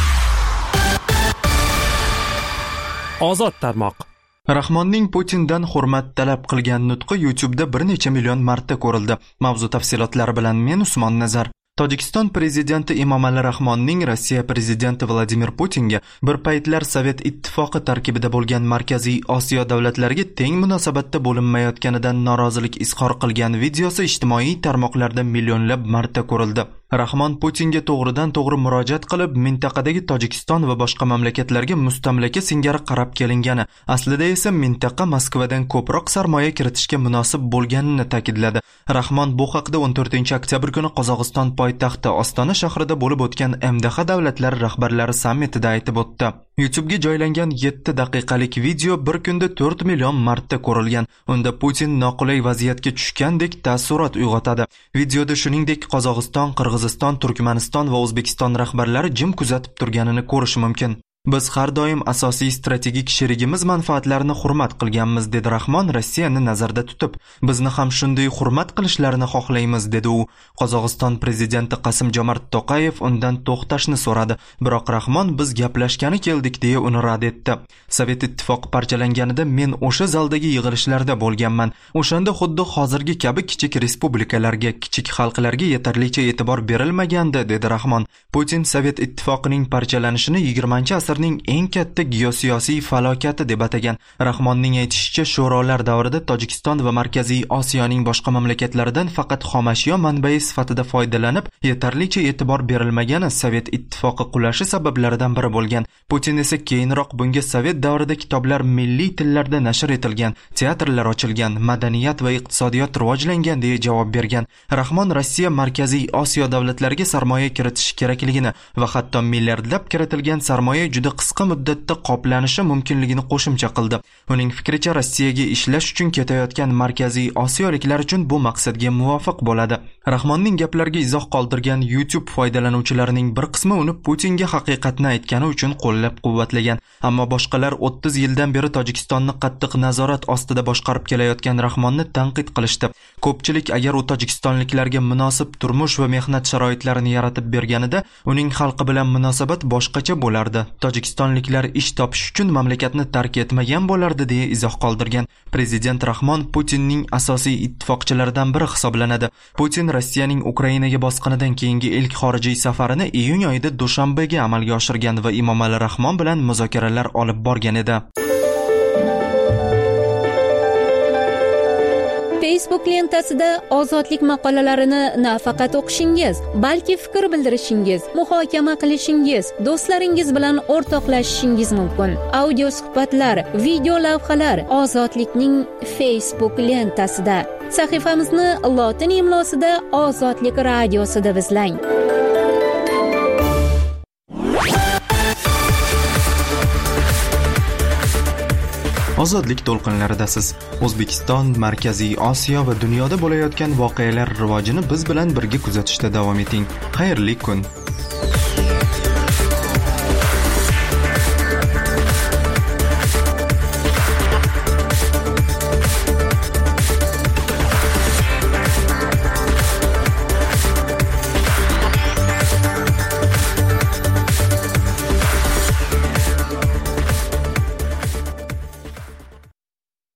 Ozod tarmoq. Rahmonning Putindan hurmat talab qilgan nutqi YouTube'da bir necha million marta ko'rildi. Mavzu tafsilotlari bilan men Usmon Nazar. Tojikiston prezidenti Emomali Rahmonning Rossiya prezidenti Vladimir Putinga bir paytlar Sovet ittifoqi tarkibida bo'lgan Markaziy Osiyo davlatlariga teng munosabatda bo'linmayotganidan norozilik izhor qilgan videosi ijtimoiy tarmoqlarda millionlab marta ko'rildi. Rahmon Putinga to'g'ridan to'g'ri murojaat qilib, mintaqadagi Tojikiston va boshqa mamlakatlarga mustamlaka singari qarab kelingani, aslida esa mintaqa Moskvadan ko'proq sarmoya kiritishga munosib bo'lganini ta'kidladi. Rahmon bu haqda 14-oktyabr kuni Qozog'iston poytaxti Ostona shahrida bo'lib o'tgan MDH davlatlari rahbarlari sammitida aytib o'tdi. YouTube'ga joylangan 7 daqiqalik video bir kunda 4 million marta ko'rilgan. Unda Putin noqulay vaziyatga tushgandek taassurot uyg'otadi. Videoda shuningdek Qozog'iston, Qirg'iziston, Turkmaniston va O'zbekiston rahbarlari jim kuzatib turganini ko'rish mumkin. Biz har doim asosiy strategik sherigimiz manfaatlarini hurmat qilganmiz, dedi Rahmon Rossiyani nazarda tutib. Bizni ham shunday hurmat qilishlarini xohlaymiz, dedi u. Qozog'iston prezidenti Qasim-Jomart To'qayev undan to'xtashni so'radi. Biroq Rahmon biz gaplashgani keldik deya uni rad etdi. Sovet ittifoqi parchalanganida men o'sha zaldagi yig'ilishlarda bo'lganman. O'shanda xuddi hozirgi kabi kichik respublikalarga, kichik xalqlarga yetarlicha e'tibor berilmagandi, dedi Rahmon. Putin Sovet ittifoqining parchalanishini 20-asr eng katta geosiyosiy falokati deb atagan. Rahmonning aytishicha, sho'rolar davrida Tojikiston va Markaziy Osiyoning boshqa mamlakatlaridan faqat xomashyo manbai sifatida foydalanib, yetarlicha e'tibor berilmagani Sovet ittifoqi qulashi sabablaridan biri bo'lgan. Putin esa keyinroq bunga Sovet davrida kitoblar milliy tillarda nashr etilgan, teatrlar ochilgan, madaniyat va iqtisodiyot rivojlangan deya javob bergan. Rahmon Rossiya Markaziy Osiyo davlatlariga sarmoya kiritish kerakligini va hatto milliardlab kiritilgan sarmoya juda juda qisqa muddatda qoplanishi mumkinligini qo'shimcha qildi. Uning fikricha, Rossiyaga ishlash uchun ketayotgan Markaziy Osiyoliklar uchun bu maqsadga muvofiq bo'ladi. Rahmonning gaplariga izoh qoldirgan YouTube foydalanuvchilarining bir qismi uni Putinga haqiqatni aytgani uchun qo'llab-quvvatlagan. Ammo boshqalar 30 yildan beri Tojikistonni qattiq nazorat ostida boshqarib kelayotgan Rahmonni tanqid qilishdi. Ko'pchilik agar u tojikistonliklarga munosib turmush va mehnat sharoitlarini yaratib berganida, uning xalqi bilan munosabat boshqacha bo'lardi. Tojikistonliklar ish topish uchun mamlakatni tark etmagan bo'lardi deya izoh qoldirgan. Prezident Rahmon Putinning asosiy ittifoqchilaridan biri hisoblanadi. Putin Rossiyaning Ukrainaga bosqinidan keyingi ilk xorijiy safarini iyun oyida Dushanbega amalga oshirgan va Emomali Rahmon bilan muzokaralar olib borgan edi. Facebook lentasida ozodlik maqolalarini nafaqat o'qishingiz, balki fikr bildirishingiz, muhokama qilishingiz, do'stlaringiz bilan o'rtoqlashishingiz mumkin. Audio suhbatlar, video lavhalar ozodlikning Facebook lentasida. Sahifamizni lotin imlosida Ozodlik radiosida izlang. Ozodlik to'lqinlaridasiz. O'zbekiston, Markaziy Osiyo va dunyoda bo'layotgan voqealar rivojini biz bilan birga kuzatishda davom eting. Xayrli kun.